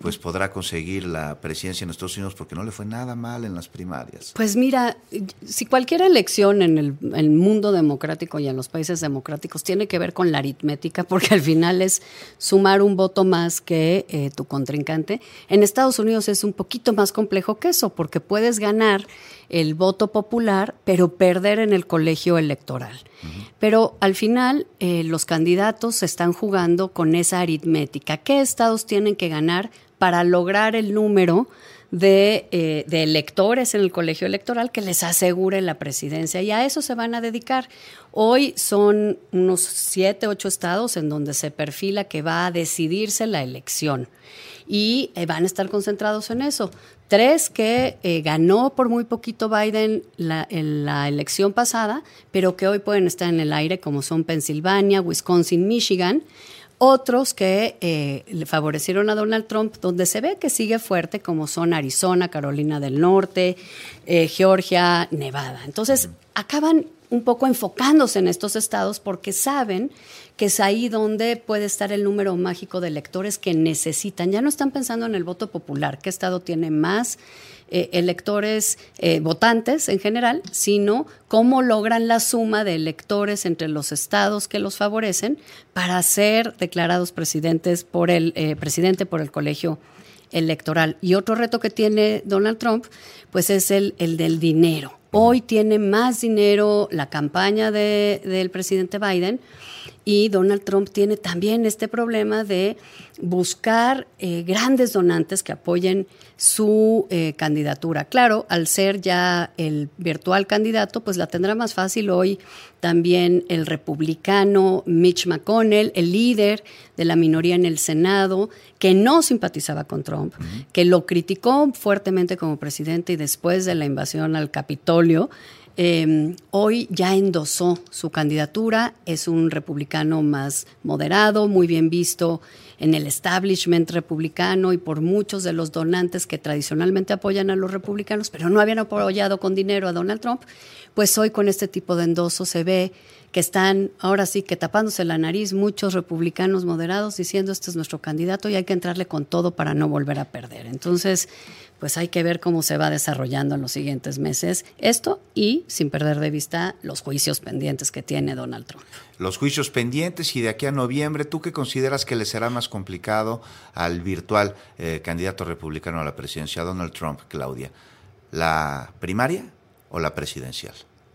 pues podrá conseguir la presidencia en Estados Unidos porque no le fue nada mal en las primarias. Pues mira, si cualquier elección en el, en el mundo democrático y en los países democráticos tiene que ver con la aritmética, porque al final es sumar un voto más que eh, tu contrincante, en Estados Unidos es un poquito más complejo que eso, porque puedes ganar el voto popular, pero perder en el colegio electoral. Uh-huh. Pero al final eh, los candidatos están jugando con esa aritmética. ¿Qué estados tienen que ganar para lograr el número de, eh, de electores en el colegio electoral que les asegure la presidencia? Y a eso se van a dedicar. Hoy son unos siete, ocho estados en donde se perfila que va a decidirse la elección. Y eh, van a estar concentrados en eso. Tres que eh, ganó por muy poquito Biden la, en la elección pasada, pero que hoy pueden estar en el aire, como son Pensilvania, Wisconsin, Michigan. Otros que eh, le favorecieron a Donald Trump, donde se ve que sigue fuerte, como son Arizona, Carolina del Norte, eh, Georgia, Nevada. Entonces, acaban un poco enfocándose en estos estados porque saben que es ahí donde puede estar el número mágico de electores que necesitan. Ya no están pensando en el voto popular, qué estado tiene más eh, electores, eh, votantes en general, sino cómo logran la suma de electores entre los estados que los favorecen para ser declarados presidentes por el eh, presidente por el colegio electoral. Y otro reto que tiene Donald Trump, pues es el, el del dinero. Hoy tiene más dinero la campaña de, del presidente Biden, y Donald Trump tiene también este problema de buscar eh, grandes donantes que apoyen su eh, candidatura. Claro, al ser ya el virtual candidato, pues la tendrá más fácil hoy también el republicano Mitch McConnell, el líder de la minoría en el Senado, que no simpatizaba con Trump, uh-huh. que lo criticó fuertemente como presidente y después de la invasión al Capitolio, Eh, hoy ya endosó su candidatura. Es un republicano más moderado, muy bien visto en el establishment republicano y por muchos de los donantes que tradicionalmente apoyan a los republicanos, pero no habían apoyado con dinero a Donald Trump. Pues hoy con este tipo de endoso se ve que están ahora sí que tapándose la nariz muchos republicanos moderados diciendo este es nuestro candidato y hay que entrarle con todo para no volver a perder. Entonces, pues hay que ver cómo se va desarrollando en los siguientes meses esto y sin perder de vista los juicios pendientes que tiene Donald Trump. Los juicios pendientes y de aquí a noviembre, ¿tú qué consideras que le será más complicado al virtual eh, candidato republicano a la presidencia, Donald Trump, Claudia? ¿La primaria o la presidencial?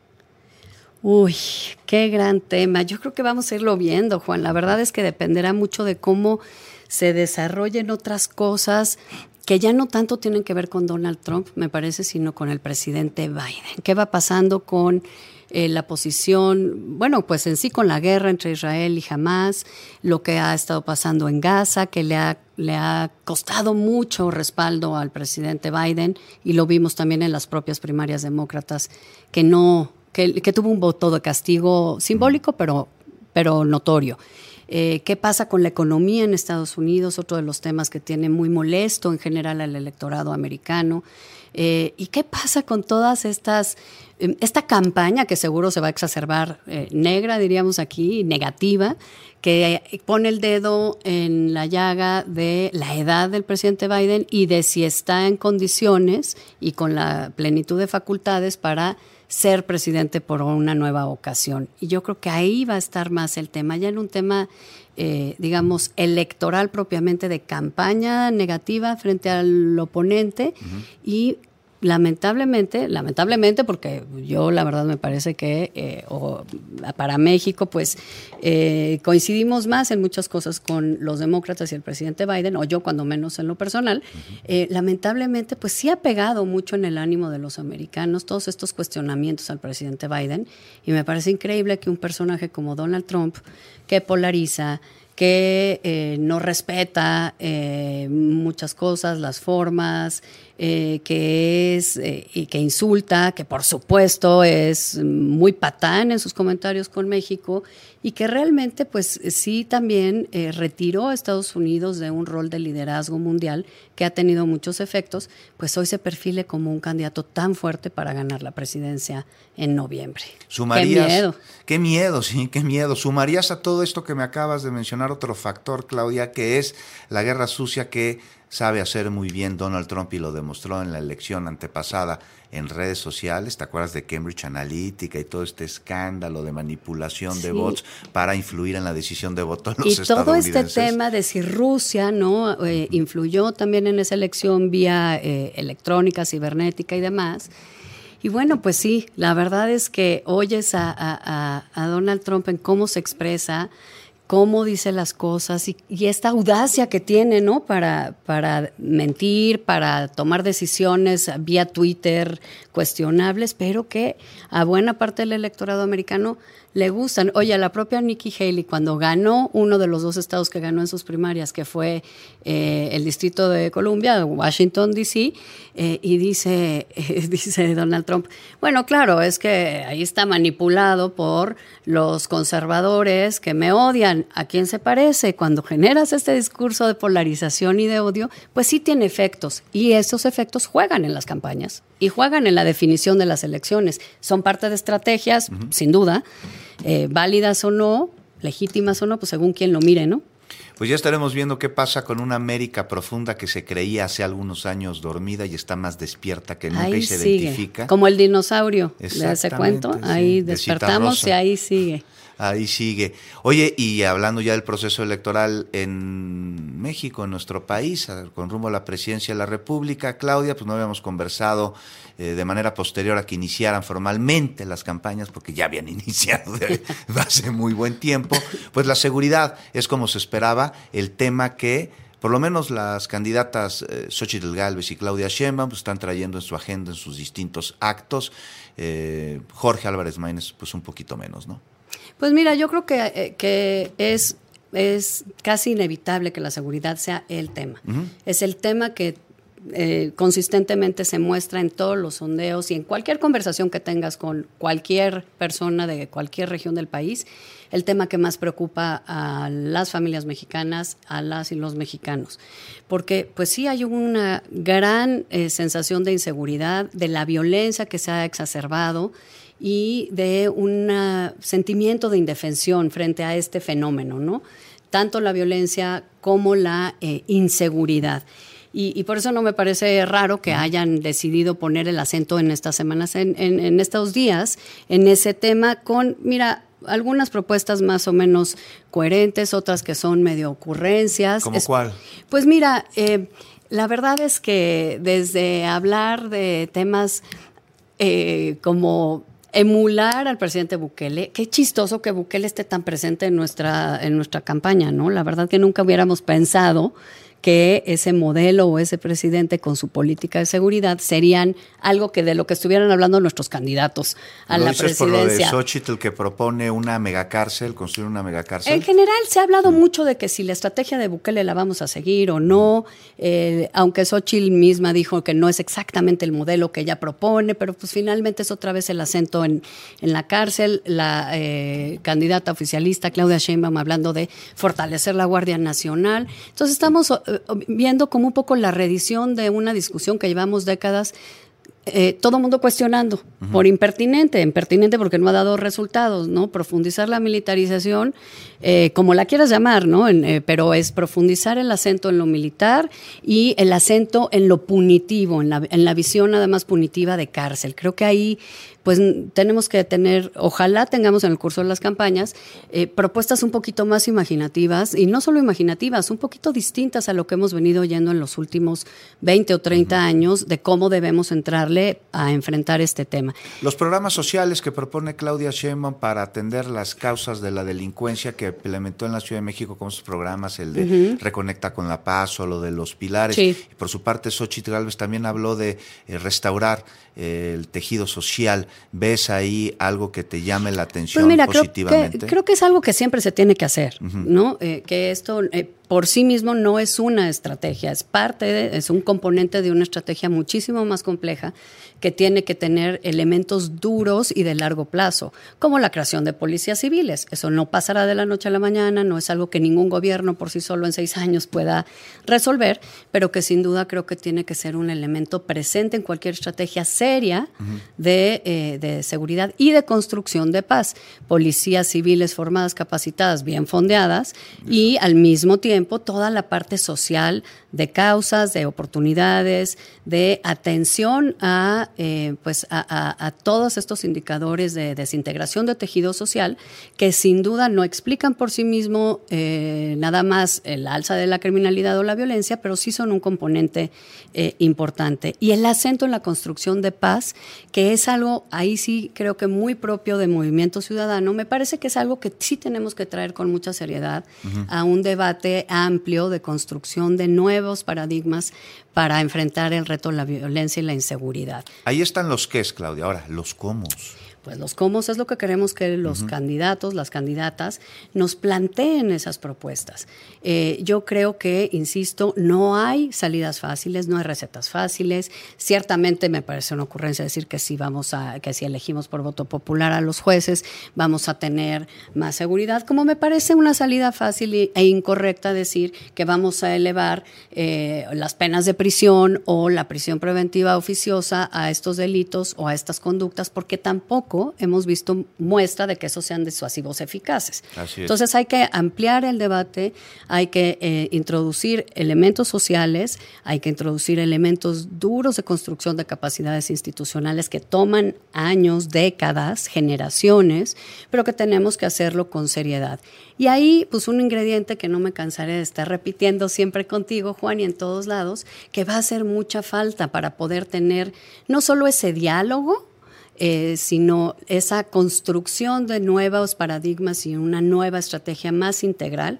Uy, qué gran tema. Yo creo que vamos a irlo viendo, Juan. La verdad es que dependerá mucho de cómo se desarrollen otras cosas que ya no tanto tienen que ver con Donald Trump, me parece, sino con el presidente Biden. ¿Qué va pasando con eh, la posición, bueno, pues en sí con la guerra entre Israel y Hamás, lo que ha estado pasando en Gaza, que le ha, le ha costado mucho respaldo al presidente Biden, y lo vimos también en las propias primarias demócratas, que no, que, que tuvo un voto de castigo simbólico, pero, pero notorio. Eh, ¿Qué pasa con la economía en Estados Unidos? Otro de los temas que tiene muy molesto en general al electorado americano. Eh, ¿Y qué pasa con todas estas, eh, esta campaña que seguro se va a exacerbar, eh, negra, diríamos aquí, negativa, que pone el dedo en la llaga de la edad del presidente Biden y de si está en condiciones y con la plenitud de facultades para ser presidente por una nueva ocasión? Y yo creo que ahí va a estar más el tema, ya en un tema, eh, digamos, electoral propiamente, de campaña negativa frente al oponente. Uh-huh. Y lamentablemente, lamentablemente, porque yo la verdad me parece que eh, o, para México pues eh, coincidimos más en muchas cosas con los demócratas y el presidente Biden, o yo cuando menos en lo personal, uh-huh. eh, lamentablemente pues sí ha pegado mucho en el ánimo de los americanos todos estos cuestionamientos al presidente Biden, y me parece increíble que un personaje como Donald Trump, que polariza, que eh, no respeta eh, muchas cosas, las formas, eh, que es eh, y que insulta, que por supuesto es muy patán en sus comentarios con México, y que realmente pues sí también eh, retiró a Estados Unidos de un rol de liderazgo mundial que ha tenido muchos efectos, pues hoy se perfile como un candidato tan fuerte para ganar la presidencia en noviembre. ¿Sumarías? ¡Qué miedo! ¡Qué miedo, sí, qué miedo! ¿Sumarías a todo esto que me acabas de mencionar otro factor, Claudia, que es la guerra sucia que sabe hacer muy bien Donald Trump y lo demostró en la elección antepasada en redes sociales. ¿Te acuerdas de Cambridge Analytica y todo este escándalo de manipulación sí. de bots para influir en la decisión de voto en los y estadounidenses? Y todo este tema de si Rusia no eh, influyó también en esa elección vía eh, electrónica, cibernética y demás. Y bueno, pues sí, la verdad es que oyes a, a, a Donald Trump en cómo se expresa, cómo dice las cosas y, y esta audacia que tiene, ¿no? Para, para mentir, para tomar decisiones vía Twitter cuestionables, pero que a buena parte del electorado americano le gustan. Oye, a la propia Nikki Haley, cuando ganó uno de los dos estados que ganó en sus primarias, que fue eh, el Distrito de Columbia, Washington, D C, eh, y dice, eh, dice Donald Trump, bueno, claro, es que ahí está manipulado por los conservadores que me odian. ¿A quién se parece? Cuando generas este discurso de polarización y de odio, pues sí tiene efectos, y esos efectos juegan en las campañas y juegan en la definición de las elecciones. Son parte de estrategias, uh-huh. sin duda, eh, válidas o no, legítimas o no, pues según quien lo mire, ¿no? Pues ya estaremos viendo qué pasa con una América profunda que se creía hace algunos años dormida y está más despierta que nunca ahí y se sigue. Identifica. Como el dinosaurio de ese cuento, sí, ahí despertamos y ahí sigue. Ahí sigue. Oye, y hablando ya del proceso electoral en México, en nuestro país, con rumbo a la presidencia de la República, Claudia, pues no habíamos conversado eh, de manera posterior a que iniciaran formalmente las campañas, porque ya habían iniciado de, de hace muy buen tiempo. Pues la seguridad es como se esperaba, el tema que por lo menos las candidatas eh, Xóchitl Gálvez y Claudia Sheinbaum pues, están trayendo en su agenda, en sus distintos actos. Eh, Jorge Álvarez Maínez, pues un poquito menos, ¿no? Pues mira, yo creo que, eh, que es, es casi inevitable que la seguridad sea el tema. Uh-huh. Es el tema que eh, consistentemente se muestra en todos los sondeos y en cualquier conversación que tengas con cualquier persona de cualquier región del país, el tema que más preocupa a las familias mexicanas, a las y los mexicanos. Porque pues sí hay una gran eh, sensación de inseguridad, de la violencia que se ha exacerbado y de un sentimiento de indefensión frente a este fenómeno, ¿no? Tanto la violencia como la eh, inseguridad. Y, y por eso no me parece raro que hayan decidido poner el acento en estas semanas, en, en, en estos días, en ese tema con, mira, algunas propuestas más o menos coherentes, otras que son medio ocurrencias. ¿Cómo es, cuál? Pues mira, eh, la verdad es que desde hablar de temas eh, como emular al presidente Bukele, qué chistoso que Bukele esté tan presente en nuestra, en nuestra campaña, ¿no? La verdad que nunca hubiéramos pensado que ese modelo o ese presidente con su política de seguridad serían algo que de lo que estuvieran hablando nuestros candidatos a ¿Lo la dices presidencia. Por lo de Xóchitl, que propone una megacárcel, construir una megacárcel? En general se ha hablado sí. mucho de que si la estrategia de Bukele la vamos a seguir o no, eh, aunque Xóchitl misma dijo que no es exactamente el modelo que ella propone, pero pues finalmente es otra vez el acento en, en la cárcel. La eh, candidata oficialista Claudia Sheinbaum hablando de fortalecer la Guardia Nacional. Entonces estamos viendo como un poco la reedición de una discusión que llevamos décadas, eh, todo mundo cuestionando, uh-huh. por impertinente, impertinente porque no ha dado resultados, ¿no? Profundizar la militarización, eh, como la quieras llamar, ¿no? En, eh, pero es profundizar el acento en lo militar y el acento en lo punitivo, en la, en la visión además punitiva de cárcel. Creo que ahí pues tenemos que tener, ojalá tengamos en el curso de las campañas, eh, propuestas un poquito más imaginativas, y no solo imaginativas, un poquito distintas a lo que hemos venido oyendo en los últimos veinte o treinta uh-huh. años de cómo debemos entrarle a enfrentar este tema. Los programas sociales que propone Claudia Sheinbaum para atender las causas de la delincuencia que implementó en la Ciudad de México con sus programas, el de uh-huh. Reconecta con la Paz o lo de los pilares. Sí. Y por su parte, Xóchitl Gálvez también habló de eh, restaurar eh, el tejido social. ¿Ves ahí algo que te llame la atención pues mira, positivamente? Creo que, creo que es algo que siempre se tiene que hacer, uh-huh. ¿no? Eh, que esto eh, por sí mismo no es una estrategia, es parte, de, es un componente de una estrategia muchísimo más compleja que tiene que tener elementos duros y de largo plazo, como la creación de policías civiles. Eso no pasará de la noche a la mañana, no es algo que ningún gobierno por sí solo en seis años pueda resolver, pero que sin duda creo que tiene que ser un elemento presente en cualquier estrategia seria uh-huh. de, eh, de seguridad y de construcción de paz. Policías civiles formadas, capacitadas, bien fondeadas, y al mismo tiempo tiempo toda la parte social de causas, de oportunidades, de atención a, eh, pues a, a, a todos estos indicadores de desintegración de tejido social que sin duda no explican por sí mismo eh, nada más el alza de la criminalidad o la violencia, pero sí son un componente eh, importante. Y el acento en la construcción de paz, que es algo, ahí sí creo que muy propio de Movimiento Ciudadano, me parece que es algo que sí tenemos que traer con mucha seriedad uh-huh. a un debate amplio de construcción de nuevos paradigmas para enfrentar el reto de la violencia y la inseguridad. Ahí están los qués, Claudia. Ahora, los cómo. Pues los cómo es lo que queremos que los uh-huh. candidatos, las candidatas, nos planteen esas propuestas. Eh, yo creo que, insisto, no hay salidas fáciles, no hay recetas fáciles. Ciertamente me parece una ocurrencia decir que si vamos a, que si elegimos por voto popular a los jueces, vamos a tener más seguridad, como me parece una salida fácil e incorrecta decir que vamos a elevar eh, las penas de prisión o la prisión preventiva oficiosa a estos delitos o a estas conductas, porque tampoco hemos visto muestra de que esos sean disuasivos eficaces. Así es. Entonces hay que ampliar el debate, hay que eh, introducir elementos sociales, hay que introducir elementos duros de construcción de capacidades institucionales que toman años, décadas, generaciones, pero que tenemos que hacerlo con seriedad. Y ahí, pues un ingrediente que no me cansaré de estar repitiendo siempre contigo, Juan, y en todos lados, que va a hacer mucha falta para poder tener no solo ese diálogo, Eh, sino esa construcción de nuevos paradigmas y una nueva estrategia más integral,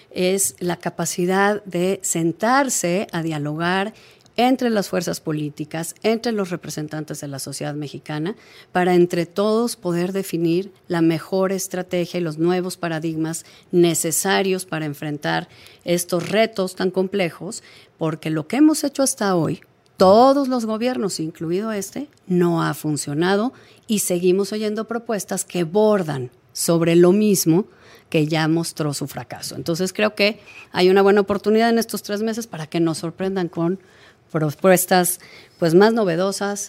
es la capacidad de sentarse a dialogar entre las fuerzas políticas, entre los representantes de la sociedad mexicana, para entre todos poder definir la mejor estrategia y los nuevos paradigmas necesarios para enfrentar estos retos tan complejos, porque lo que hemos hecho hasta hoy, todos los gobiernos, incluido este, no ha funcionado y seguimos oyendo propuestas que bordan sobre lo mismo que ya mostró su fracaso. Entonces creo que hay una buena oportunidad en estos tres meses para que nos sorprendan con propuestas pues más novedosas,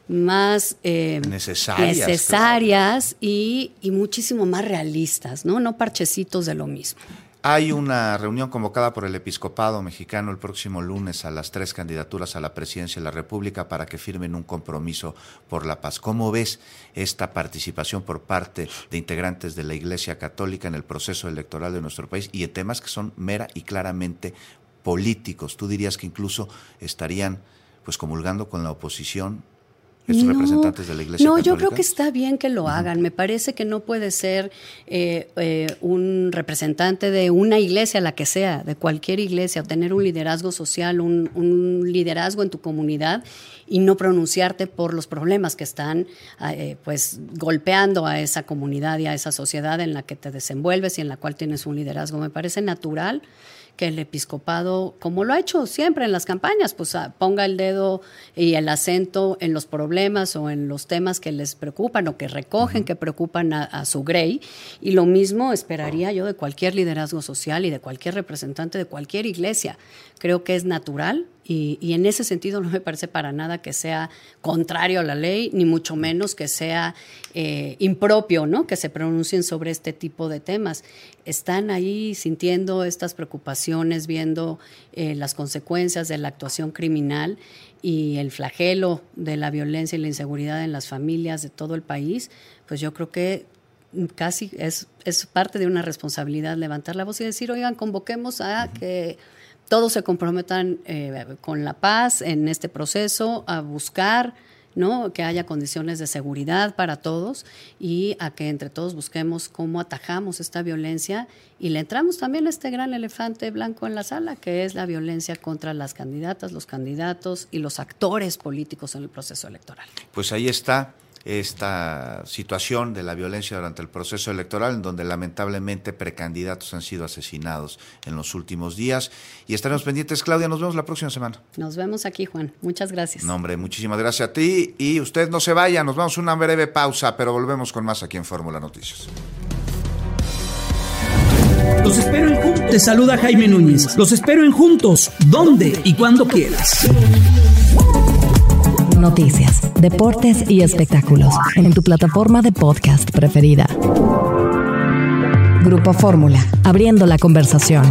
más eh, necesarias, necesarias y, y muchísimo más realistas, ¿no? No parchecitos de lo mismo. Hay una reunión convocada por el Episcopado Mexicano el próximo lunes a las tres candidaturas a la presidencia de la República para que firmen un compromiso por la paz. ¿Cómo ves esta participación por parte de integrantes de la Iglesia Católica en el proceso electoral de nuestro país y en temas que son mera y claramente políticos? ¿Tú dirías que incluso estarían pues comulgando con la oposición estos no, representantes de la Iglesia no, Católica? Yo creo que está bien que lo hagan. Me parece que no puede ser eh, eh, un representante de una iglesia, la que sea, de cualquier iglesia, tener un liderazgo social, un, un liderazgo en tu comunidad y no pronunciarte por los problemas que están eh, pues golpeando a esa comunidad y a esa sociedad en la que te desenvuelves y en la cual tienes un liderazgo. Me parece natural que el episcopado, como lo ha hecho siempre en las campañas, pues ponga el dedo y el acento en los problemas o en los temas que les preocupan o que recogen, uh-huh. que preocupan a, a su grey. Y lo mismo esperaría yo de cualquier liderazgo social y de cualquier representante de cualquier iglesia. Creo que es natural y, y en ese sentido no me parece para nada que sea contrario a la ley, ni mucho menos que sea eh, impropio, ¿no? Que se pronuncien sobre este tipo de temas. Están ahí sintiendo estas preocupaciones, viendo eh, las consecuencias de la actuación criminal y el flagelo de la violencia y la inseguridad en las familias de todo el país. Pues yo creo que casi es, es parte de una responsabilidad levantar la voz y decir, oigan, convoquemos a que todos se comprometan eh, con la paz en este proceso, a buscar, ¿no?, que haya condiciones de seguridad para todos y a que entre todos busquemos cómo atajamos esta violencia y le entramos también a este gran elefante blanco en la sala, que es la violencia contra las candidatas, los candidatos y los actores políticos en el proceso electoral. Pues ahí está esta situación de la violencia durante el proceso electoral, en donde lamentablemente precandidatos han sido asesinados en los últimos días. Y estaremos pendientes. Claudia, nos vemos la próxima semana. Nos vemos aquí, Juan. Muchas gracias. No, hombre, muchísimas gracias a ti. Y usted no se vaya, nos vamos a una breve pausa, pero volvemos con más aquí en Fórmula Noticias. Los espero en Juntos. Te saluda Jaime Núñez. Los espero en Juntos, donde y cuando quieras. Noticias, deportes y espectáculos en tu plataforma de podcast preferida. Grupo Fórmula, abriendo la conversación.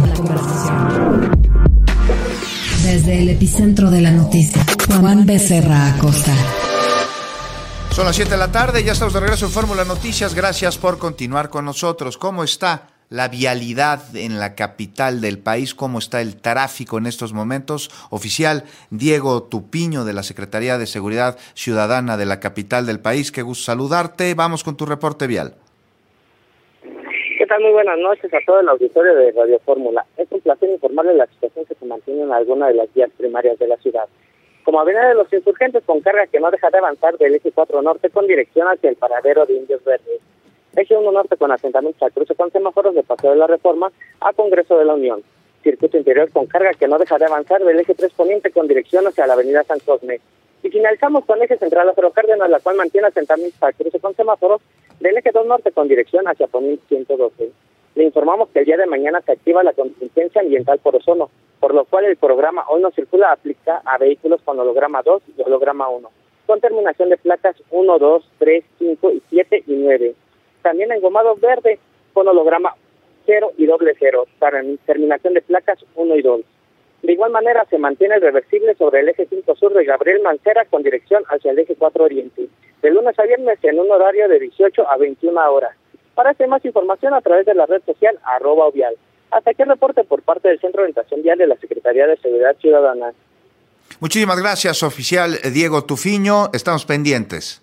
Desde el epicentro de la noticia, Juan Becerra Acosta. Son las siete de la tarde, ya estamos de regreso en Fórmula Noticias. Gracias por continuar con nosotros. ¿Cómo está la vialidad en la capital del país? ¿Cómo está el tráfico en estos momentos? Oficial Diego Tupiño, de la Secretaría de Seguridad Ciudadana de la capital del país. Qué gusto saludarte. Vamos con tu reporte vial. ¿Qué tal? Muy buenas noches a todo el auditorio de Radio Fórmula. Es un placer informarles la situación que se mantiene en alguna de las vías primarias de la ciudad. Como Avenida de los Insurgentes, con carga que no deja de avanzar del eje cuatro Norte con dirección hacia el paradero de Indios Verdes. Eje uno Norte con asentamiento a cruce con semáforos de Paseo de la Reforma a Congreso de la Unión. Circuito interior con carga que no deja de avanzar del eje tres Poniente con dirección hacia la Avenida San Cosme. Y finalizamos con eje central Lázaro Cárdenas, la cual mantiene asentamiento a cruce con semáforos del eje dos Norte con dirección hacia Poniente ciento doce. Le informamos que el día de mañana se activa la contingencia ambiental por ozono, por lo cual el programa Hoy No Circula aplica a vehículos con holograma dos y holograma uno, con terminación de placas uno, dos, tres, cinco, siete y nueve. También engomado verde con holograma cero y doble cero, para terminación de placas uno y dos. De igual manera se mantiene el reversible sobre el eje cinco Sur de Gabriel Mancera con dirección hacia el eje cuatro Oriente, de lunes a viernes en un horario de dieciocho a veintiuna horas. Para hacer más información a través de la red social arroba Ovial. Hasta aquí el reporte por parte del Centro de Orientación Vial de la Secretaría de Seguridad Ciudadana. Muchísimas gracias, oficial Diego Tupiño. Estamos pendientes.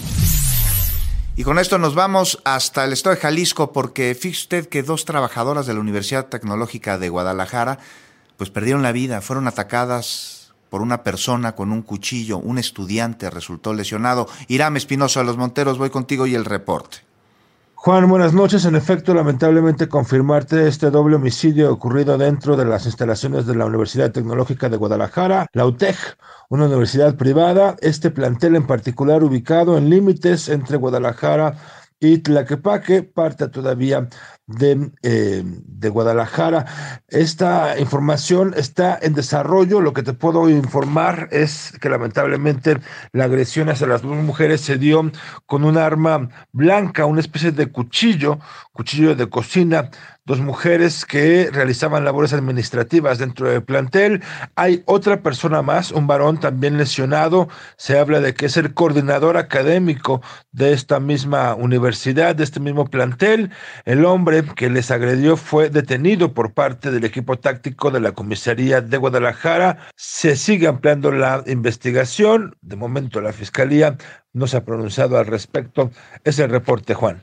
Y con esto nos vamos hasta el estado de Jalisco, porque fíjese usted que dos trabajadoras de la Universidad Tecnológica de Guadalajara pues perdieron la vida, fueron atacadas por una persona con un cuchillo. Un estudiante resultó lesionado. Irán Espinosa de los Monteros, voy contigo y el reporte. Juan, buenas noches. En efecto, lamentablemente confirmarte este doble homicidio ocurrido dentro de las instalaciones de la Universidad Tecnológica de Guadalajara, la U T E C, una universidad privada. Este plantel en particular ubicado en límites entre Guadalajara y Tlaquepaque, parte todavía de, eh, de Guadalajara. Esta información está en desarrollo. Lo que te puedo informar es que lamentablemente la agresión hacia las dos mujeres se dio con un arma blanca, una especie de cuchillo, cuchillo de cocina. Dos mujeres que realizaban labores administrativas dentro del plantel. Hay otra persona más, un varón también lesionado. Se habla de que es el coordinador académico de esta misma universidad, de este mismo plantel. El hombre que les agredió fue detenido por parte del equipo táctico de la comisaría de Guadalajara. Se sigue ampliando la investigación. De momento la fiscalía no se ha pronunciado al respecto. Es el reporte, Juan.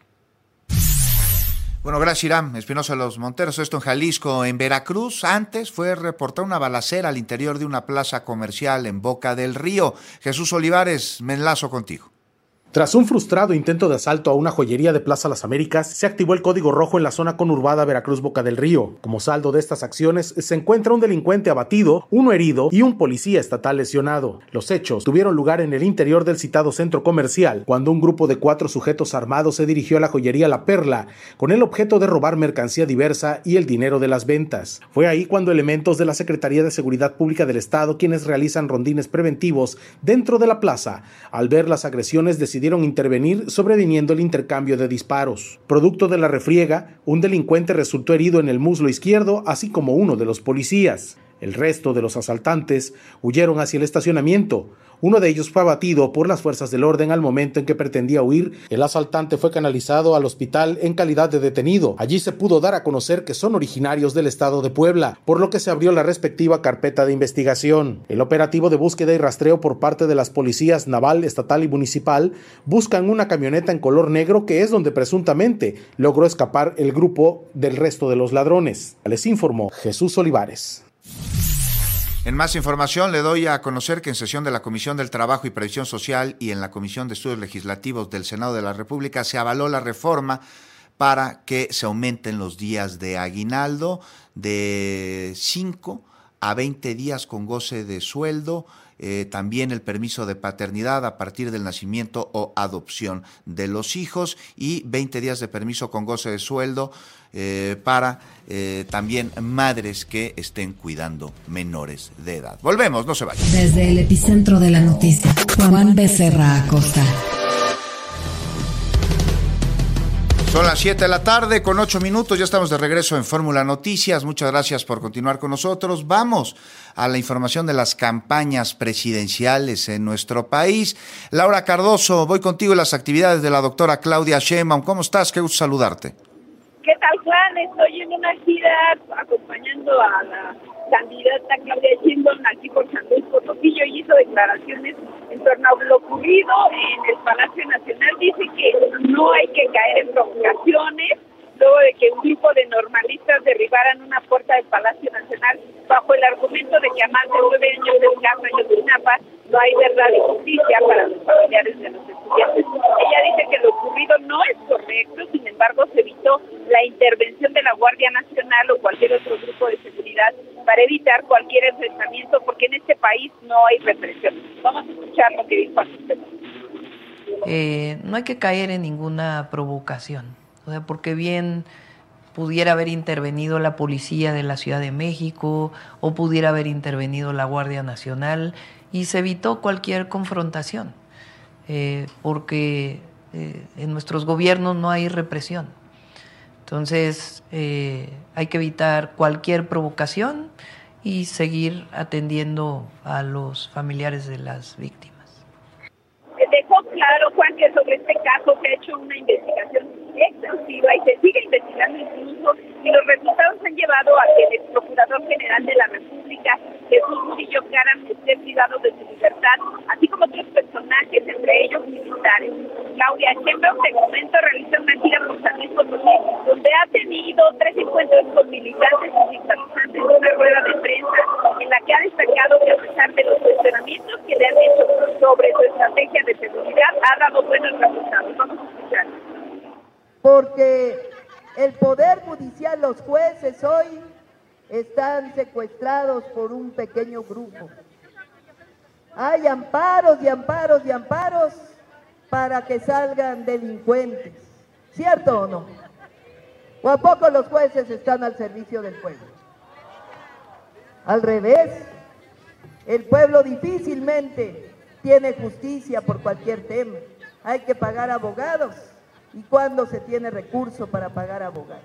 Bueno, gracias, Irán Espinosa de los Monteros. Esto en Jalisco. En Veracruz, antes fue reportada una balacera al interior de una plaza comercial en Boca del Río. Jesús Olivares, me enlazo contigo. Tras un frustrado intento de asalto a una joyería de Plaza Las Américas, se activó el código rojo en la zona conurbada Veracruz-Boca del Río. Como saldo de estas acciones, se encuentra un delincuente abatido, uno herido y un policía estatal lesionado. Los hechos tuvieron lugar en el interior del citado centro comercial, cuando un grupo de cuatro sujetos armados se dirigió a la joyería La Perla, con el objeto de robar mercancía diversa y el dinero de las ventas. Fue ahí cuando elementos de la Secretaría de Seguridad Pública del Estado, quienes realizan rondines preventivos dentro de la plaza, al ver las agresiones decidieron decidieron intervenir, sobreviniendo el intercambio de disparos. Producto de la refriega, un delincuente resultó herido en el muslo izquierdo, así como uno de los policías. El resto de los asaltantes huyeron hacia el estacionamiento. Uno de ellos fue abatido por las fuerzas del orden al momento en que pretendía huir. El asaltante fue canalizado al hospital en calidad de detenido. Allí se pudo dar a conocer que son originarios del estado de Puebla, por lo que se abrió la respectiva carpeta de investigación. El operativo de búsqueda y rastreo por parte de las policías naval, estatal y municipal buscan una camioneta en color negro, que es donde presuntamente logró escapar el grupo del resto de los ladrones. Les informó Jesús Olivares. En más información, le doy a conocer que en sesión de la Comisión del Trabajo y Previsión Social y en la Comisión de Estudios Legislativos del Senado de la República se avaló la reforma para que se aumenten los días de aguinaldo de cinco a veinte días con goce de sueldo, eh, también el permiso de paternidad a partir del nacimiento o adopción de los hijos y veinte días de permiso con goce de sueldo eh, para eh, también madres que estén cuidando menores de edad. Volvemos, no se vayan. Desde el epicentro de la noticia, Juan Becerra Acosta. Son las siete de la tarde con ocho minutos, ya estamos de regreso en Fórmula Noticias. Muchas gracias por continuar con nosotros. Vamos a la información de las campañas presidenciales en nuestro país. Laura Cardoso, voy contigo en las actividades de la doctora Claudia Sheinbaum. ¿Cómo estás? Qué gusto saludarte. ¿Qué tal, Juan? Estoy en una gira acompañando a la candidata Claudia Sheinbaum aquí por San Luis Potosí y hizo declaraciones en torno a lo ocurrido en el Palacio Nacional. Dice que no hay que caer en provocaciones luego de que un grupo de normalistas derribaran una puerta del Palacio Nacional bajo el argumento de que a más de nueve años de Escapa y Ayotzinapa no hay verdad y justicia para los familiares de los estudiantes. Ella dice que lo ocurrido no es correcto, sin embargo se evitó la intervención de la Guardia Nacional o cualquier otro grupo de seguridad para evitar cualquier enfrentamiento, porque en este país no hay represión. Vamos a escuchar lo que dijo al respecto. Eh, no hay que caer en ninguna provocación, o sea, porque bien pudiera haber intervenido la policía de la Ciudad de México o pudiera haber intervenido la Guardia Nacional y se evitó cualquier confrontación, eh, porque eh, en nuestros gobiernos no hay represión. Entonces eh, hay que evitar cualquier provocación y seguir atendiendo a los familiares de las víctimas. Dejó claro, Juan, que sobre este caso se ha hecho una investigación exhaustiva y se sigue investigando incluso, y los resultados han llevado a que el ex procurador general de la República, Jesús Murillo Caram, esté privado de su libertad, así como otros personajes, entre ellos militares. Claudia Sheinbaum, te comento, realiza una gira por San Luis Potosí, donde ha tenido tres encuentros con militantes y simpatizantes en una rueda de prensa, en la que ha destacado que a pesar de los cuestionamientos que le han hecho sobre su estrategia de seguridad, ha dado buenos resultados. Vamos a escuchar. Porque el Poder Judicial, los jueces hoy están secuestrados por un pequeño grupo. Hay amparos y amparos y amparos para que salgan delincuentes. ¿Cierto o no? ¿O a poco los jueces están al servicio del pueblo? Al revés, el pueblo difícilmente tiene justicia por cualquier tema. Hay que pagar abogados. ¿Y cuándo se tiene recurso para pagar abogados?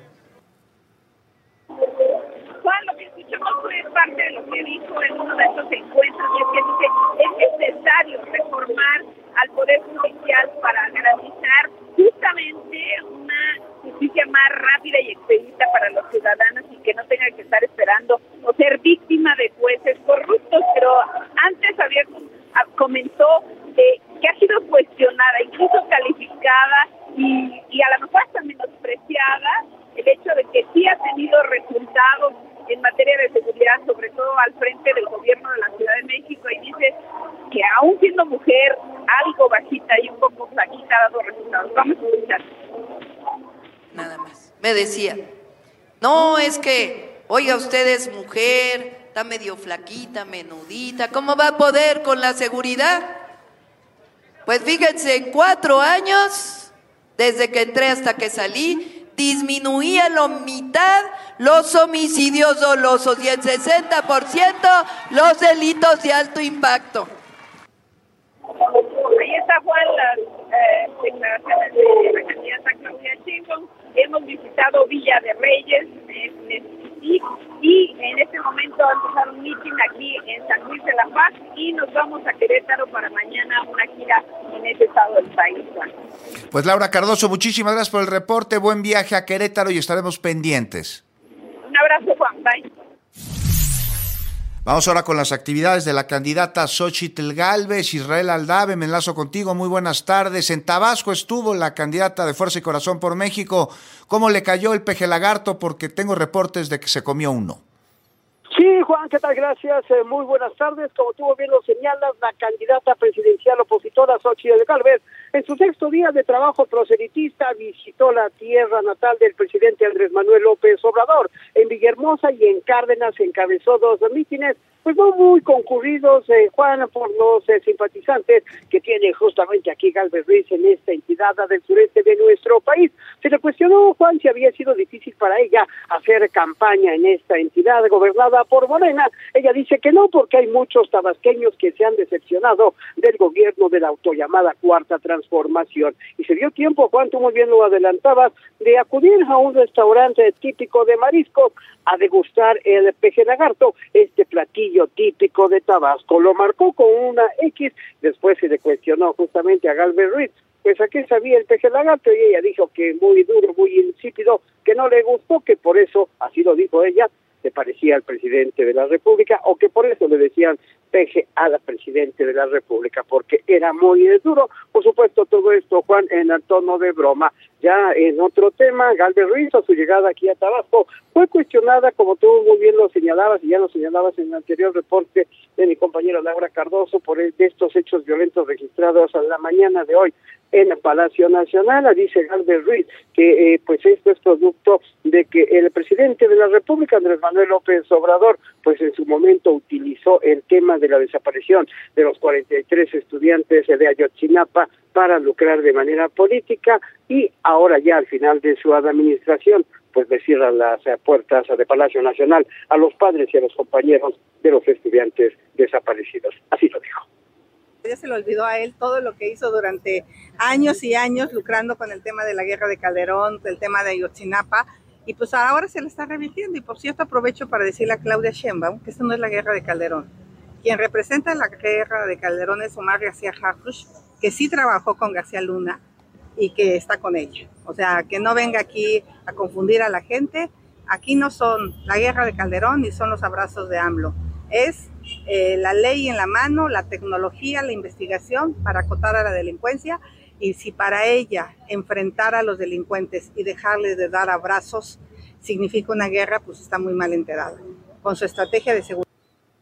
Juan, lo que escuchamos fue parte de lo que dijo en uno de estos encuentros, y es que dice es necesario reformar al Poder Judicial para garantizar justamente una justicia más rápida y expedita para los ciudadanos y que no tengan que estar esperando o ser víctima de jueces corruptos. Pero antes había comentó de que ha sido cuestionada, incluso calificada y, y a lo mejor hasta menospreciada el hecho de que sí ha tenido resultados en materia de seguridad, sobre todo al frente del gobierno de la Ciudad de México, y dice que aún siendo mujer, algo bajita y un poco flaquita, ha dado resultados. Vamos a escuchar. Nada más. Me decía, no, es que, oiga, usted es mujer, está medio flaquita, menudita, ¿cómo va a poder con la seguridad? Pues fíjense, en cuatro años, desde que entré hasta que salí, disminuía la mitad los homicidios dolosos y el sesenta por ciento los delitos de alto impacto. Ahí está, Juan, las eh, declaraciones de la candidata Claudia Sheinbaum. Hemos visitado Villa de Reyes, en Mezquití, y en este momento va a empezar un mitin aquí en San Luis de la Paz, y nos vamos a Querétaro para mañana una gira en ese estado del país, Juan. Pues Laura Cardoso, muchísimas gracias por el reporte, buen viaje a Querétaro y estaremos pendientes. Un abrazo, Juan, bye. Vamos ahora con las actividades de la candidata Xóchitl Gálvez. Israel Aldave, me enlazo contigo, muy buenas tardes. En Tabasco estuvo la candidata de Fuerza y Corazón por México. ¿Cómo le cayó el peje lagarto? Porque tengo reportes de que se comió uno. Sí, Juan, ¿qué tal? Gracias, eh, muy buenas tardes. Como tú bien lo señalas, la candidata presidencial opositora Xóchitl Gálvez, en su sexto día de trabajo proselitista, visitó la tierra natal del presidente Andrés Manuel López Obrador. en Villahermosa y en Cárdenas encabezó dos mítines, pues no muy concurridos, eh, Juan, por los eh, simpatizantes que tiene justamente aquí Gálvez Ruiz en esta entidad del sureste de nuestro país. Se le cuestionó, Juan, si había sido difícil para ella hacer campaña en esta entidad gobernada por Morena. Ella dice que no, porque hay muchos tabasqueños que se han decepcionado del gobierno de la autollamada Cuarta Transformación. Y se dio tiempo, Juan, tú muy bien lo adelantabas, de acudir a un restaurante típico de mariscos a degustar el peje lagarto, este platillo típico de Tabasco. Lo marcó con una X, después se le cuestionó justamente a Gálvez Ruiz, pues a qué sabía el peje lagarto, y ella dijo que muy duro, muy insípido, que no le gustó, que por eso, así lo dijo ella, se parecía al presidente de la República, o que por eso le decían peje al presidente de la República, porque era muy duro. Por supuesto, todo esto, Juan, en el tono de broma. Ya en otro tema, Gálvez Ruiz, a su llegada aquí a Tabasco, fue cuestionada, como tú muy bien lo señalabas, y ya lo señalabas en el anterior reporte de mi compañera Laura Cardoso, por el, de estos hechos violentos registrados a la mañana de hoy en el Palacio Nacional. Dice Gálvez Ruiz que eh, pues esto es producto de que el presidente de la República, Andrés Manuel López Obrador, pues en su momento utilizó el tema de la desaparición de los cuarenta y tres estudiantes de Ayotzinapa para lucrar de manera política, y ahora ya al final de su administración pues le cierran las puertas de Palacio Nacional a los padres y a los compañeros de los estudiantes desaparecidos. Así lo dijo. Ya se le olvidó a él todo lo que hizo durante años y años lucrando con el tema de la guerra de Calderón, el tema de Ayotzinapa, y pues ahora se le está revirtiendo. Y por cierto, aprovecho para decirle a Claudia Sheinbaum que esto no es la guerra de Calderón. Quien representa la guerra de Calderón es Omar García Harfuch, que sí trabajó con García Luna y que está con ella. O sea, que no venga aquí a confundir a la gente. Aquí no son la guerra de Calderón ni son los abrazos de AMLO. Es eh, la ley en la mano, la tecnología, la investigación para acotar a la delincuencia. Y si para ella enfrentar a los delincuentes y dejarles de dar abrazos significa una guerra, pues está muy mal enterada con su estrategia de seguridad.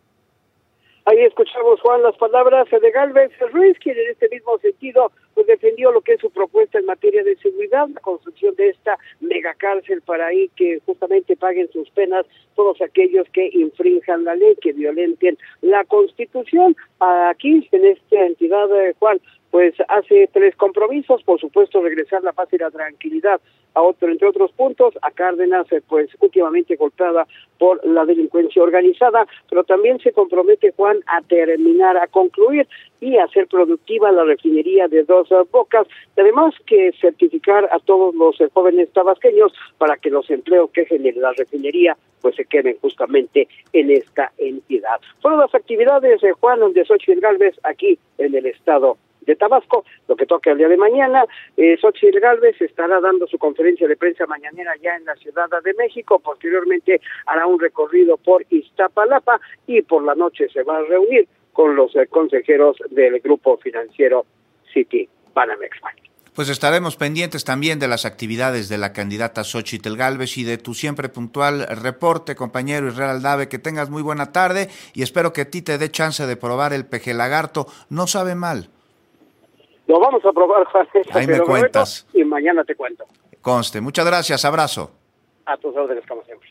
Ahí escuchamos, Juan, las palabras de Gálvez Ruiz, quien en este mismo sentido pues defendió lo que es su propuesta en materia de seguridad, la construcción de esta megacárcel para ahí que justamente paguen sus penas todos aquellos que infrinjan la ley, que violenten la Constitución. Aquí, en esta entidad, Juan, pues hace tres compromisos, por supuesto regresar la paz y la tranquilidad a otro, entre otros puntos, a Cárdenas, pues últimamente golpeada por la delincuencia organizada, pero también se compromete, Juan, a terminar, a concluir y a hacer productiva la refinería de Dos Bocas, y además que certificar a todos los jóvenes tabasqueños para que los empleos que genere la refinería pues se queden justamente en esta entidad. Fueron las actividades de Juan de Xóchitl Gálvez aquí en el estado de Tabasco. Lo que toca el día de mañana, eh, Xóchitl Gálvez estará dando su conferencia de prensa mañanera ya en la Ciudad de México. Posteriormente hará un recorrido por Iztapalapa y por la noche se va a reunir con los eh, consejeros del grupo financiero City Banamex Bank. Pues estaremos pendientes también de las actividades de la candidata Xóchitl Gálvez y de tu siempre puntual reporte, compañero Israel Aldave. Que tengas muy buena tarde y espero que a ti te dé chance de probar el peje lagarto. No sabe mal. Lo vamos a probar, Juan. Ahí me cuentas. Y mañana te cuento. Conste. Muchas gracias. Abrazo. A tus órdenes, como siempre.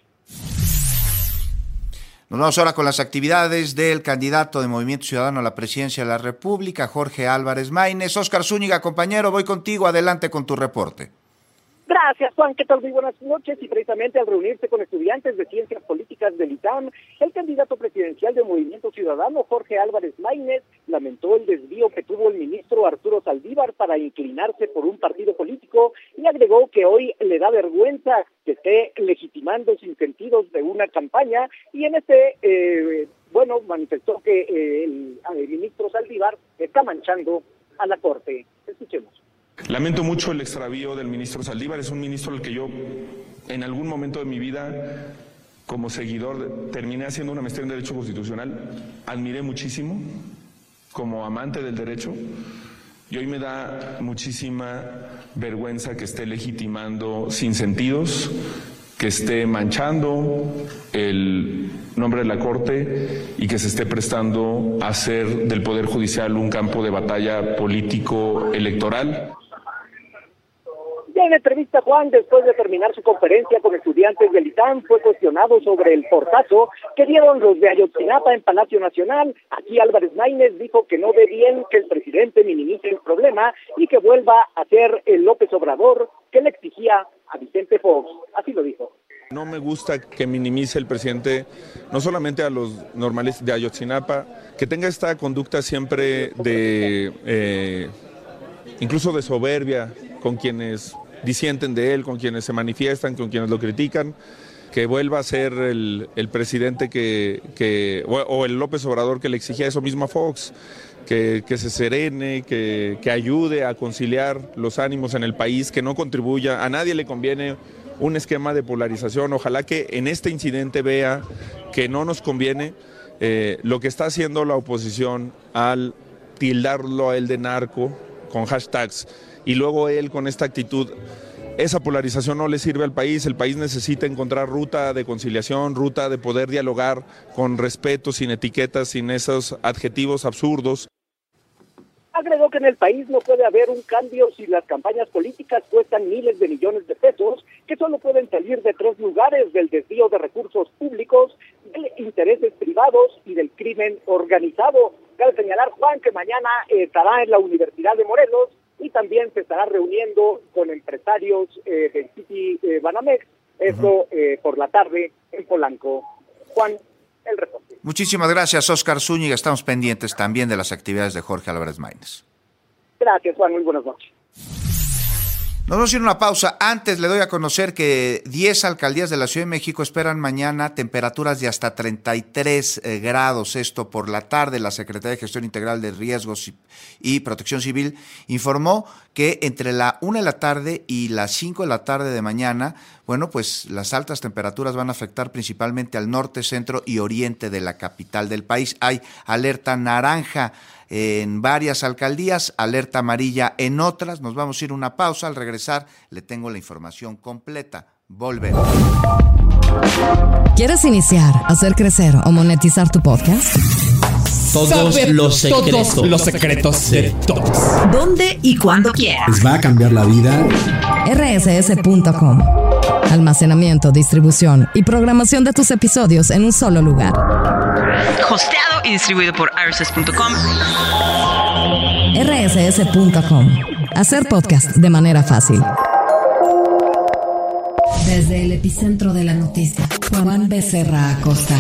Nos vamos ahora con las actividades del candidato de Movimiento Ciudadano a la presidencia de la República, Jorge Álvarez Maínez. Óscar Zúñiga, compañero, voy contigo. Adelante con tu reporte. Gracias, Juan. ¿Qué tal? Muy buenas noches. Y precisamente al reunirse con estudiantes de Ciencias Políticas del I T A M, el candidato presidencial de Movimiento Ciudadano, Jorge Álvarez Maínez, lamentó el desvío que tuvo el ministro Arturo Saldívar para inclinarse por un partido político y agregó que hoy le da vergüenza que esté legitimando sin sentidos de una campaña. Y en este, eh, bueno, manifestó que eh, el, el ministro Saldívar está manchando a la Corte. Escuchemos. Lamento mucho el extravío del ministro Saldívar. Es un ministro al que yo en algún momento de mi vida como seguidor terminé haciendo una maestría en Derecho Constitucional, admiré muchísimo como amante del derecho y hoy me da muchísima vergüenza que esté legitimando sin sentidos, que esté manchando el nombre de la Corte y que se esté prestando a hacer del Poder Judicial un campo de batalla político electoral. Ya en entrevista, Juan, después de terminar su conferencia con estudiantes del ITAM, fue cuestionado sobre el portazo que dieron los de Ayotzinapa en Palacio Nacional. Aquí Álvarez Maínez dijo que no ve bien que el presidente minimice el problema y que vuelva a ser el López Obrador que le exigía a Vicente Fox. Así lo dijo. No me gusta que minimice el presidente, no solamente a los normalistas de Ayotzinapa, que tenga esta conducta siempre de, eh, incluso de soberbia, con quienes disienten de él, con quienes se manifiestan, con quienes lo critican, que vuelva a ser el, el presidente que, que o, o el López Obrador que le exigía eso mismo a Fox, que, que se serene, que, que ayude a conciliar los ánimos en el país, que no contribuya, a nadie le conviene un esquema de polarización. Ojalá que en este incidente vea que no nos conviene eh, lo que está haciendo la oposición al tildarlo a él de narco con hashtags, y luego él con esta actitud. Esa polarización no le sirve al país. El país necesita encontrar ruta de conciliación, ruta de poder dialogar con respeto, sin etiquetas, sin esos adjetivos absurdos. Agregó que en el país no puede haber un cambio si las campañas políticas cuestan miles de millones de pesos, que solo pueden salir de tres lugares: del desvío de recursos públicos, de intereses privados y del crimen organizado. Cabe señalar, Juan, que mañana eh, estará en la Universidad de Morelos y también se estará reuniendo con empresarios eh, del City eh, Banamex, esto eh, por la tarde en Polanco. Juan, el reporte. Muchísimas gracias, Óscar Zúñiga. Estamos pendientes también de las actividades de Jorge Álvarez Maínez. Gracias, Juan. Muy buenas noches. Nos vamos a ir a una pausa. Antes le doy a conocer que diez alcaldías de la Ciudad de México esperan mañana temperaturas de hasta treinta y tres eh, grados. Esto por la tarde. La Secretaría de Gestión Integral de Riesgos y, y Protección Civil informó que entre la una de la tarde y las cinco de la tarde de mañana, bueno, pues las altas temperaturas van a afectar principalmente al norte, centro y oriente de la capital del país. Hay alerta naranja en varias alcaldías, alerta amarilla en otras. Nos vamos a ir a una pausa. Al regresar le tengo la información completa. Volvemos. ¿Quieres iniciar, hacer crecer o monetizar tu podcast? Todos Saber los secretos, todos los secretos de todos. ¿Dónde y cuándo quieras? ¿Les va a cambiar la vida? R S S punto com. Almacenamiento, distribución y programación de tus episodios en un solo lugar. Hosteado y distribuido por R S S punto com. R S S punto com. Hacer podcast de manera fácil. Desde el epicentro de la noticia, Juan Becerra Acosta.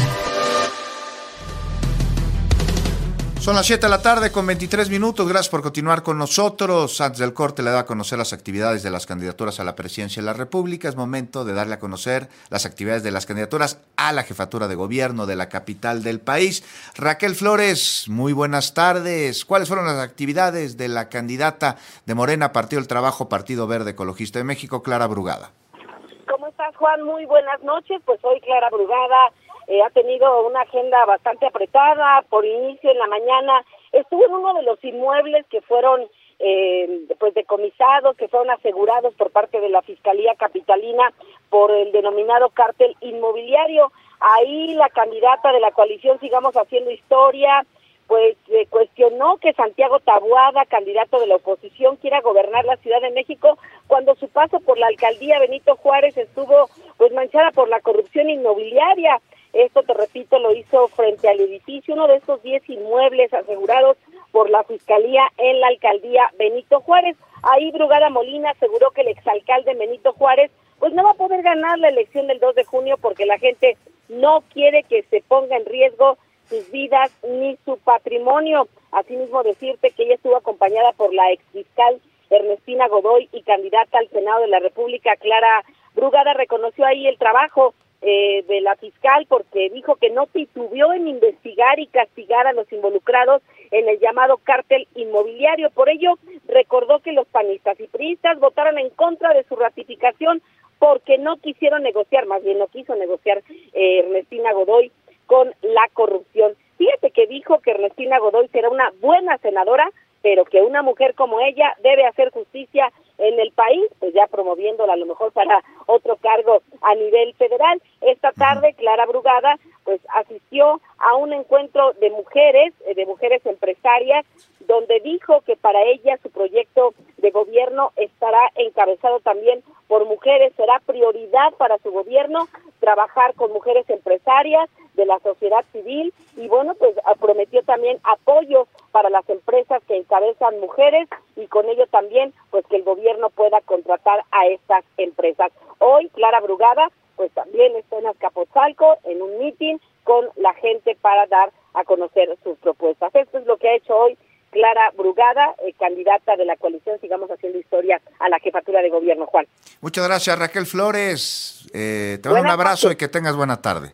Son las siete de la tarde con veintitrés minutos. Gracias por continuar con nosotros. Antes del corte le da a conocer las actividades de las candidaturas a la presidencia de la República. Es momento de darle a conocer las actividades de las candidaturas a la jefatura de gobierno de la capital del país. Raquel Flores, muy buenas tardes. ¿Cuáles fueron las actividades de la candidata de Morena, Partido del Trabajo, Partido Verde Ecologista de México, Clara Brugada? ¿Cómo estás, Juan? Muy buenas noches. Pues soy Clara Brugada. Eh, ha tenido una agenda bastante apretada. Por inicio, en la mañana, estuvo en uno de los inmuebles que fueron eh, pues decomisados, que fueron asegurados por parte de la Fiscalía Capitalina por el denominado cártel inmobiliario. Ahí la candidata de la coalición Sigamos Haciendo Historia, pues eh, cuestionó que Santiago Taboada, candidato de la oposición, quiera gobernar la Ciudad de México cuando su paso por la alcaldía Benito Juárez estuvo pues manchada por la corrupción inmobiliaria. Esto, te repito, lo hizo frente al edificio, uno de estos diez inmuebles asegurados por la Fiscalía en la alcaldía Benito Juárez. Ahí Brugada Molina aseguró que el exalcalde Benito Juárez pues no va a poder ganar la elección del dos de junio porque la gente no quiere que se ponga en riesgo sus vidas ni su patrimonio. Asimismo, decirte que ella estuvo acompañada por la exfiscal Ernestina Godoy y candidata al Senado de la República, Clara Brugada, reconoció ahí el trabajo Eh, de la fiscal porque dijo que no titubeó en investigar y castigar a los involucrados en el llamado cártel inmobiliario. Por ello, recordó que los panistas y priistas votaron en contra de su ratificación porque no quisieron negociar, más bien no quiso negociar eh, Ernestina Godoy con la corrupción. Fíjate que dijo que Ernestina Godoy será una buena senadora, pero que una mujer como ella debe hacer justicia en el país, pues ya promoviéndola a lo mejor para otro cargo a nivel federal. Esta tarde, Clara Brugada, pues asistió a un encuentro de mujeres, de mujeres empresarias donde dijo que para ella su proyecto de gobierno estará encabezado también por mujeres, será prioridad para su gobierno trabajar con mujeres empresarias de la sociedad civil y bueno, pues prometió también apoyos para las empresas que encabezan mujeres y con ello también pues que el gobierno pueda contratar a estas empresas. Hoy Clara Brugada pues también está en Azcapotzalco en un mitin con la gente para dar a conocer sus propuestas. Esto es lo que ha hecho hoy Clara Brugada, eh, candidata de la coalición Sigamos Haciendo Historia a la jefatura de gobierno. Juan. Muchas gracias, Raquel Flores. Eh, te mando un abrazo tarde. Y que tengas buena tarde.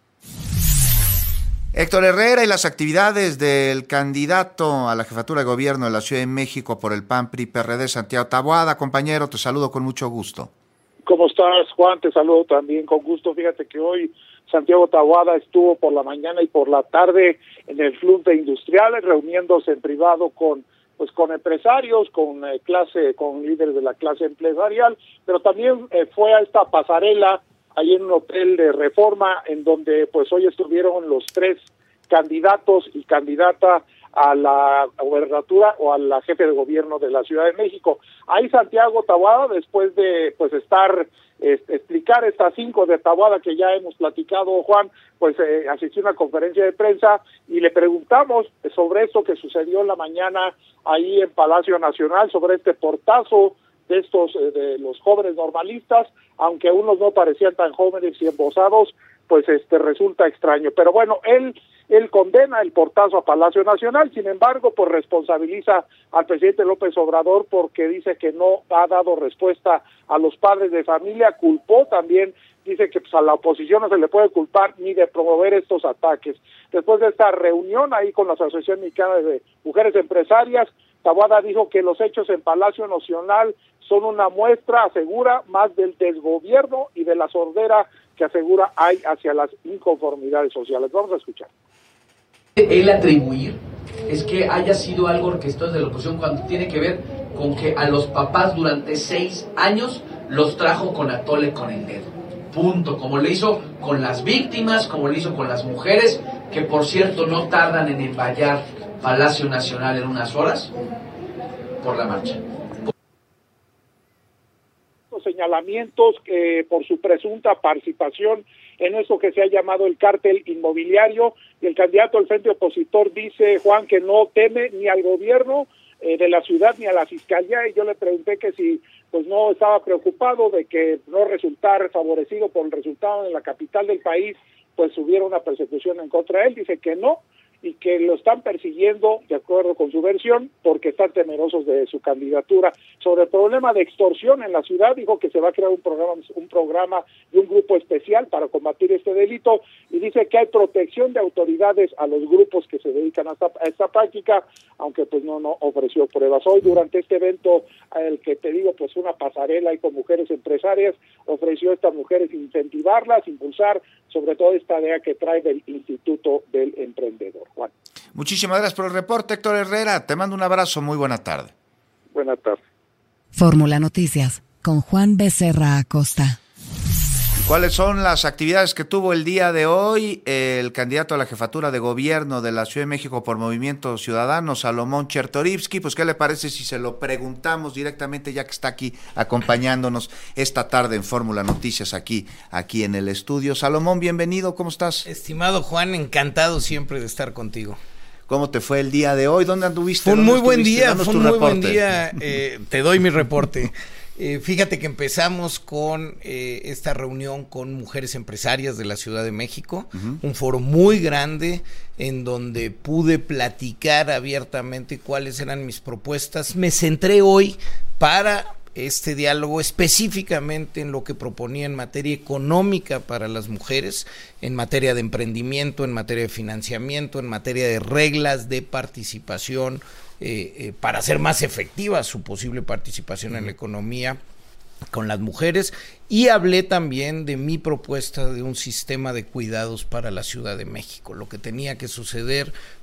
Héctor Herrera y las actividades del candidato a la jefatura de gobierno de la Ciudad de México por el P A N P R I P R D, Santiago Taboada. Compañero, te saludo con mucho gusto. ¿Cómo estás, Juan? Te saludo también con gusto. Fíjate que hoy Santiago Taboada estuvo por la mañana y por la tarde en el Club de Industriales, reuniéndose en privado con pues con empresarios, con eh, clase, con líderes de la clase empresarial, pero también eh, fue a esta pasarela ahí en un hotel de Reforma, en donde pues hoy estuvieron los tres candidatos y candidata a la gobernatura o a la jefe de gobierno de la Ciudad de México. Ahí Santiago Taboada, después de pues estar eh, explicar estas cinco de Taboada que ya hemos platicado, Juan, pues eh, asistió a una conferencia de prensa y le preguntamos sobre esto que sucedió en la mañana ahí en Palacio Nacional, sobre este portazo de estos eh, de los jóvenes normalistas, aunque unos no parecían tan jóvenes y embosados, pues este resulta extraño. Pero bueno, él él condena el portazo a Palacio Nacional, sin embargo, pues responsabiliza al presidente López Obrador porque dice que no ha dado respuesta a los padres de familia, culpó también, dice que pues, a la oposición no se le puede culpar ni de promover estos ataques. Después de esta reunión ahí con la Asociación Mexicana de Mujeres Empresarias, Taboada dijo que los hechos en Palacio Nacional son una muestra, asegura, más del desgobierno y de la sordera que asegura hay hacia las inconformidades sociales. Vamos a escuchar. El atribuir es que haya sido algo orquestado desde la oposición cuando tiene que ver con que a los papás durante seis años los trajo con atole con el dedo. Punto. Como le hizo con las víctimas, como le hizo con las mujeres, que por cierto no tardan en envallar Palacio Nacional en unas horas por la marcha. Señalamientos eh, por su presunta participación en eso que se ha llamado el cártel inmobiliario, y el candidato al frente opositor dice, Juan, que no teme ni al gobierno eh, de la ciudad ni a la fiscalía, y yo le pregunté que si pues no estaba preocupado de que no resultar favorecido por el resultado en la capital del país, pues hubiera una persecución en contra de él. Dice que no, y que lo están persiguiendo, de acuerdo con su versión, porque están temerosos de su candidatura. Sobre el problema de extorsión en la ciudad, dijo que se va a crear un programa, un programa y un grupo especial para combatir este delito, y dice que hay protección de autoridades a los grupos que se dedican a esta, a esta práctica, aunque pues no, no ofreció pruebas. Hoy, durante este evento, el que te digo, pues una pasarela y con mujeres empresarias, ofreció a estas mujeres incentivarlas, impulsar sobre todo esta idea que trae del Instituto del Emprendedor. Juan. Muchísimas gracias por el reporte, Héctor Herrera. Te mando un abrazo. Muy buena tarde. Buena tarde. Fórmula Noticias con Juan Becerra Acosta. ¿Cuáles son las actividades que tuvo el día de hoy el candidato a la jefatura de gobierno de la Ciudad de México por Movimiento Ciudadano, Salomón Chertorivsky? Pues, ¿qué le parece si se lo preguntamos directamente, ya que está aquí acompañándonos esta tarde en Fórmula Noticias, aquí, aquí en el estudio? Salomón, bienvenido, ¿cómo estás? Estimado Juan, encantado siempre de estar contigo. ¿Cómo te fue el día de hoy? ¿Dónde anduviste? Fue un muy buen día, Danos fue un muy reporte. buen día. Eh, te doy mi reporte. Eh, fíjate que empezamos con eh, esta reunión con mujeres empresarias de la Ciudad de México, uh-huh. un foro muy grande en donde pude platicar abiertamente cuáles eran mis propuestas. Me centré hoy para este diálogo específicamente en lo que proponía en materia económica para las mujeres, en materia de emprendimiento, en materia de financiamiento, en materia de reglas de participación, eh, eh, para hacer más efectiva su posible participación en la economía con las mujeres, y hablé también de mi propuesta de un sistema de cuidados para la Ciudad de México, lo que tenía que suceder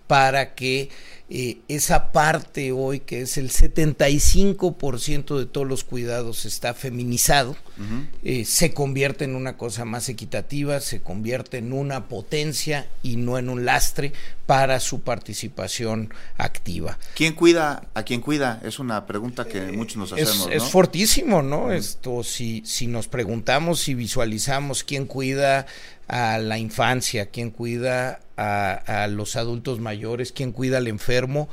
para que eh, esa parte hoy, que es el setenta y cinco por ciento de todos los cuidados está feminizado, uh-huh. eh, se convierte en una cosa más equitativa, se convierte en una potencia y no en un lastre para su participación activa. ¿Quién cuida a quién cuida? Es una pregunta que muchos nos hacemos, Es, ¿no? es fortísimo, ¿no? Uh-huh. Esto, si, si nos preguntamos y visualizamos quién cuida a la infancia, quién cuida a, a los adultos mayores, quién cuida al enfermo,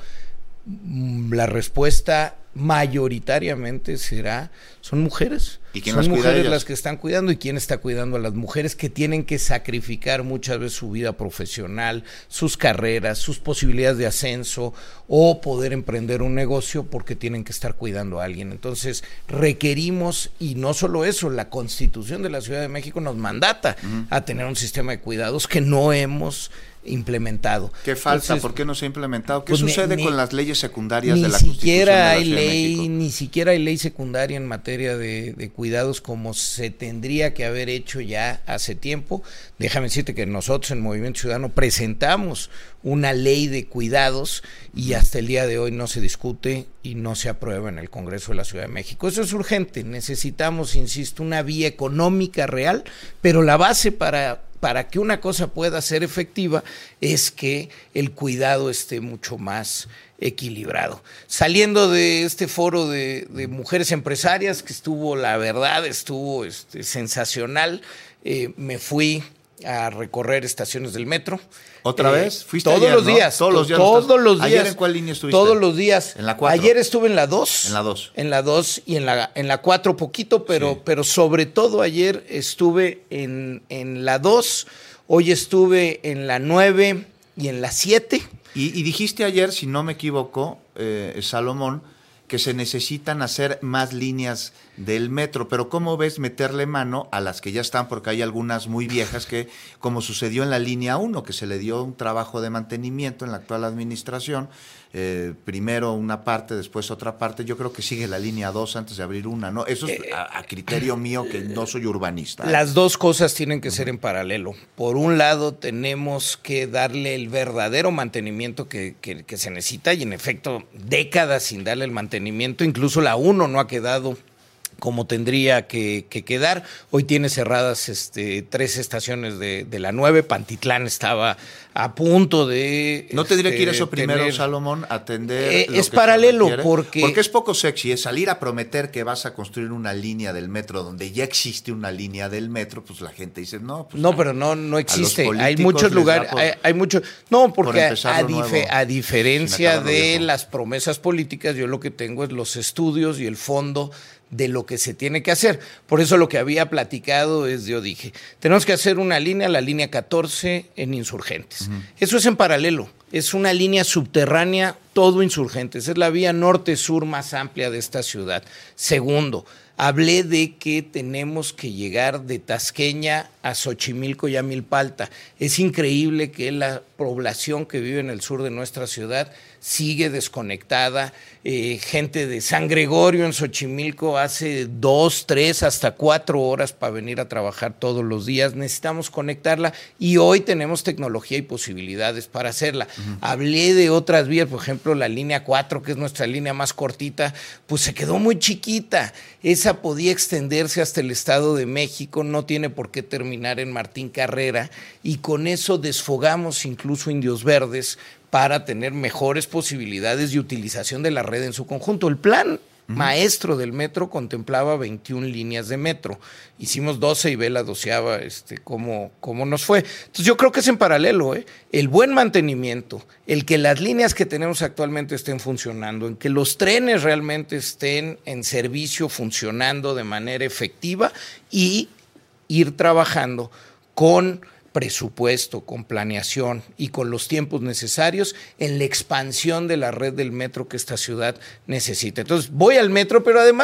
la respuesta mayoritariamente será, son mujeres. ¿Y quién son las cuida mujeres ellas? las que están cuidando. ¿Y quién está cuidando a las mujeres que tienen que sacrificar muchas veces su vida profesional, sus carreras, sus posibilidades de ascenso o poder emprender un negocio porque tienen que estar cuidando a alguien? Entonces requerimos, y no solo eso, la Constitución de la Ciudad de México nos mandata uh-huh. a tener un sistema de cuidados que no hemos implementado. ¿Qué falta? Entonces, ¿por qué no se ha implementado? ¿Qué pues sucede ni, con las leyes secundarias ni de la siquiera Constitución hay de la Ciudad ley, de México? Ni siquiera hay ley secundaria en materia de, de cuidados como se tendría que haber hecho ya hace tiempo. Déjame decirte que nosotros en Movimiento Ciudadano presentamos una ley de cuidados y hasta el día de hoy no se discute y no se aprueba en el Congreso de la Ciudad de México. Eso es urgente. Necesitamos, insisto, una vía económica real, pero la base para para que una cosa pueda ser efectiva es que el cuidado esté mucho más equilibrado. Saliendo de este foro de, de mujeres empresarias, que estuvo, la verdad, estuvo este, sensacional, eh, me fui a recorrer estaciones del metro. ¿Otra eh, vez? ¿Fuiste todos ayer, los no? días. Todos los días. Todos estás... los días. ¿Ayer en cuál línea estuviste? Todos los días. En la cuatro. Ayer estuve en la dos. En la dos. En la dos y en la en la cuatro poquito, pero sí. pero sobre todo ayer estuve en, en la dos, hoy estuve en la nueve y en la siete. Y, y dijiste ayer, si no me equivoco, eh, Salomón, que se necesitan hacer más líneas del metro, pero ¿cómo ves meterle mano a las que ya están? Porque hay algunas muy viejas que, como sucedió en la línea uno, que se le dio un trabajo de mantenimiento en la actual administración, eh, primero una parte, después otra parte. Yo creo que sigue la línea dos antes de abrir una, ¿no? Eso es a, a criterio mío, que no soy urbanista. ¿eh? Las dos cosas tienen que ser en paralelo. Por un lado, tenemos que darle el verdadero mantenimiento que, que, que se necesita, y en efecto, décadas sin darle el mantenimiento. Incluso la uno no ha quedado como tendría que, que quedar. Hoy tiene cerradas este, tres estaciones de, de la nueve. Pantitlán estaba a punto de... ¿No tendría este, que ir eso primero, tener... Salomón, atender Eh, lo es que paralelo, se porque... Porque es poco sexy, es salir a prometer que vas a construir una línea del metro donde ya existe una línea del metro, pues la gente dice, no, pues... No, pero no, no existe. Hay políticos muchos les da lugares, por- hay, hay muchos... No, por porque a, empezar a lo dife- nuevo, a sin diferencia acabar lo de viejo. las promesas políticas, yo lo que tengo es los estudios y el fondo de lo que se tiene que hacer. Por eso lo que había platicado es, yo dije, tenemos que hacer una línea, la línea catorce en Insurgentes. Uh-huh. Eso es en paralelo, es una línea subterránea, todo Insurgentes, es la vía norte-sur más amplia de esta ciudad. Segundo, hablé de que tenemos que llegar de Tasqueña a Xochimilco y a Milpalta. Es increíble que la población que vive en el sur de nuestra ciudad sigue desconectada. Eh, gente de San Gregorio en Xochimilco hace dos, tres, hasta cuatro horas para venir a trabajar todos los días. Necesitamos conectarla y hoy tenemos tecnología y posibilidades para hacerla. Uh-huh. Hablé de otras vías, por ejemplo, la línea cuatro, que es nuestra línea más cortita, pues se quedó muy chiquita. Esa podía extenderse hasta el Estado de México, no tiene por qué terminar en Martín Carrera, y con eso desfogamos incluso Indios Verdes para tener mejores posibilidades de utilización de la red en su conjunto. El plan uh-huh. maestro del metro contemplaba veintiuna líneas de metro. Hicimos doce y ve la doceava, este, cómo, cómo nos fue. Entonces yo creo que es en paralelo, ¿eh? El buen mantenimiento, el que las líneas que tenemos actualmente estén funcionando, en que los trenes realmente estén en servicio, funcionando de manera efectiva, y ir trabajando con presupuesto, con planeación y con los tiempos necesarios en la expansión de la red del metro que esta ciudad necesita. Entonces voy al metro, pero además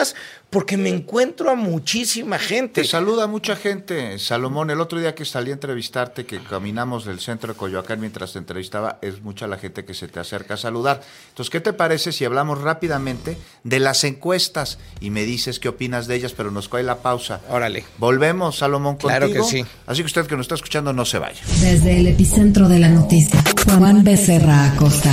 porque me encuentro a muchísima gente. Te saluda mucha gente, Salomón. El otro día que salí a entrevistarte, que caminamos del centro de Coyoacán mientras te entrevistaba, es mucha la gente que se te acerca a saludar. Entonces, ¿qué te parece si hablamos rápidamente de las encuestas y me dices qué opinas de ellas, pero nos cae la pausa? Órale. Volvemos, Salomón, contigo. Claro que sí. Así que usted que nos está escuchando, no se vaya. Desde el epicentro de la noticia, Juan Becerra Acosta.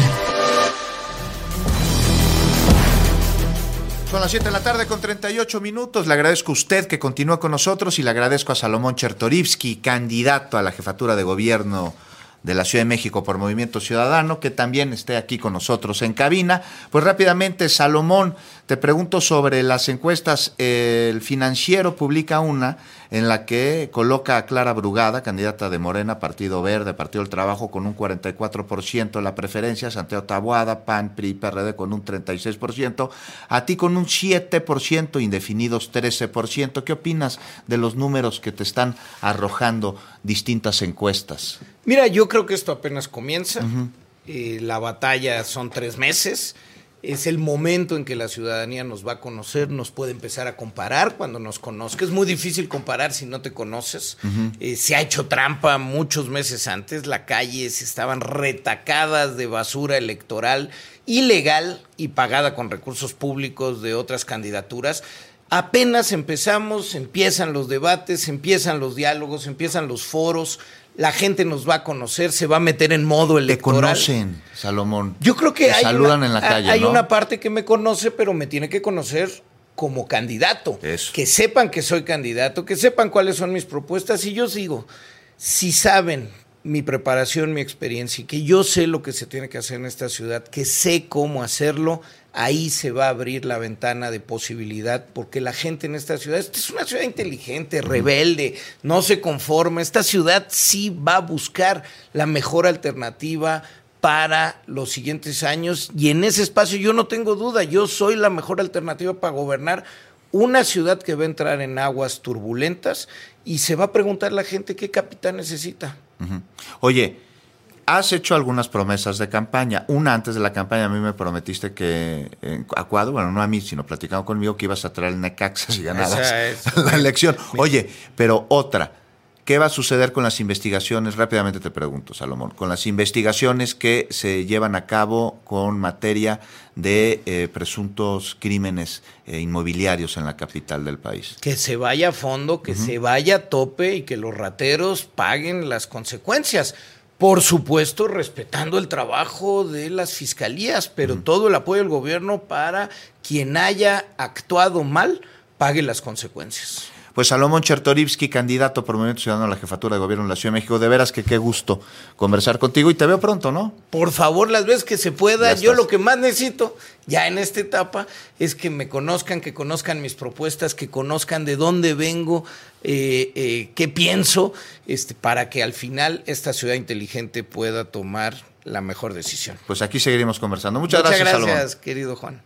Son las siete de la tarde con treinta y ocho minutos. Le agradezco a usted que continúa con nosotros y le agradezco a Salomón Chertorivsky, candidato a la jefatura de gobierno de la Ciudad de México por Movimiento Ciudadano, que también esté aquí con nosotros en cabina. Pues rápidamente, Salomón, te pregunto sobre las encuestas. El Financiero publica una en la que coloca a Clara Brugada, candidata de Morena, Partido Verde, Partido del Trabajo, con un cuarenta y cuatro por ciento de la preferencia, Santiago Taboada, P A N, P R I, P R D con un treinta y seis por ciento, a ti con un siete por ciento, indefinidos trece por ciento. ¿Qué opinas de los números que te están arrojando distintas encuestas? Mira, yo creo que esto apenas comienza. Uh-huh. Eh, la batalla son tres meses. Es el momento en que la ciudadanía nos va a conocer, nos puede empezar a comparar cuando nos conozca. Es muy difícil comparar si no te conoces. Uh-huh. Eh, se ha hecho trampa muchos meses antes. Las calles estaban retacadas de basura electoral ilegal y pagada con recursos públicos de otras candidaturas. Apenas empezamos, empiezan los debates, empiezan los diálogos, empiezan los foros. La gente nos va a conocer, se va a meter en modo electoral. ¿Te conocen, Salomón? Yo creo que Te hay saludan una, en la calle, hay ¿no? una parte que me conoce, pero me tiene que conocer como candidato. Eso. Que sepan que soy candidato, que sepan cuáles son mis propuestas. Y yo os digo, si saben mi preparación, mi experiencia, y que yo sé lo que se tiene que hacer en esta ciudad, que sé cómo hacerlo, ahí se va a abrir la ventana de posibilidad, porque la gente en esta ciudad, esta es una ciudad inteligente, rebelde, no se conforma. Esta ciudad sí va a buscar la mejor alternativa para los siguientes años, y en ese espacio yo no tengo duda, yo soy la mejor alternativa para gobernar una ciudad que va a entrar en aguas turbulentas, y se va a preguntar la gente qué capitán necesita. Uh-huh. Oye, has hecho algunas promesas de campaña. Una antes de la campaña a mí me prometiste que, en Acuado, bueno, no a mí, sino platicando conmigo, que ibas a traer el Necaxa si ganabas es, la elección. Oye, pero otra, ¿qué va a suceder con las investigaciones? Rápidamente te pregunto, Salomón, con las investigaciones que se llevan a cabo con materia de eh, presuntos crímenes eh, inmobiliarios en la capital del país. Que se vaya a fondo, que uh-huh. se vaya a tope y que los rateros paguen las consecuencias. Por supuesto, respetando el trabajo de las fiscalías, pero uh-huh. todo el apoyo del gobierno para quien haya actuado mal pague las consecuencias. Pues Salomón Chertorivsky, candidato por Movimiento Ciudadano a la jefatura de gobierno de la Ciudad de México, de veras que qué gusto conversar contigo y te veo pronto, ¿no? Por favor, las veces que se pueda. Yo lo que más necesito ya en esta etapa es que me conozcan, que conozcan mis propuestas, que conozcan de dónde vengo, eh, eh, qué pienso, este, para que al final esta ciudad inteligente pueda tomar la mejor decisión. Pues aquí seguiremos conversando. Muchas, Muchas gracias, gracias, Salomón. querido Juan.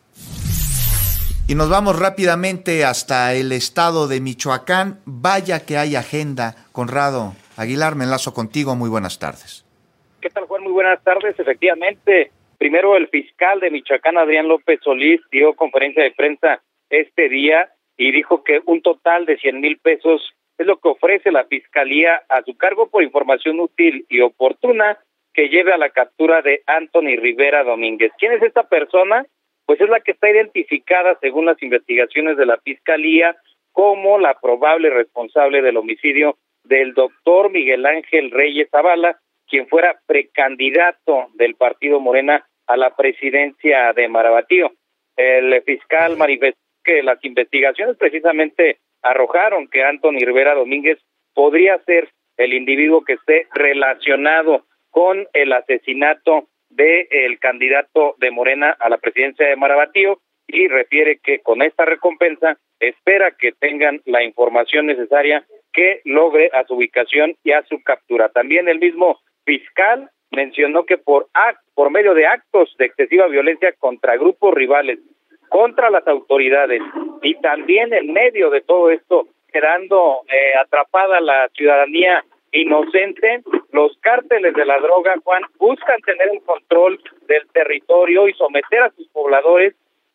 Y nos vamos rápidamente hasta el estado de Michoacán. Vaya que hay agenda. Conrado Aguilar, me enlazo contigo. Muy buenas tardes. ¿Qué tal, Juan? Muy buenas tardes. Efectivamente, primero el fiscal de Michoacán, Adrián López Solís, dio conferencia de prensa este día y dijo que un total de cien mil pesos es lo que ofrece la fiscalía a su cargo por información útil y oportuna que lleve a la captura de Anthony Rivera Domínguez. ¿Quién es esta persona? Pues es la que está identificada, según las investigaciones de la Fiscalía, como la probable responsable del homicidio del doctor Miguel Ángel Reyes Zavala, quien fuera precandidato del partido Morena a la presidencia de Marabatío. El fiscal manifestó que las investigaciones precisamente arrojaron que Anthony Rivera Domínguez podría ser el individuo que esté relacionado con el asesinato del candidato de Morena a la presidencia de Marabatío, y refiere que con esta recompensa espera que tengan la información necesaria que logre a su ubicación y a su captura. También el mismo fiscal mencionó que por act, por medio de actos de excesiva violencia contra grupos rivales, contra las autoridades, y también en medio de todo esto quedando eh, atrapada la ciudadanía inocente, los cárteles de la droga, Juan, buscan tener un control del territorio y someter a sus pobladores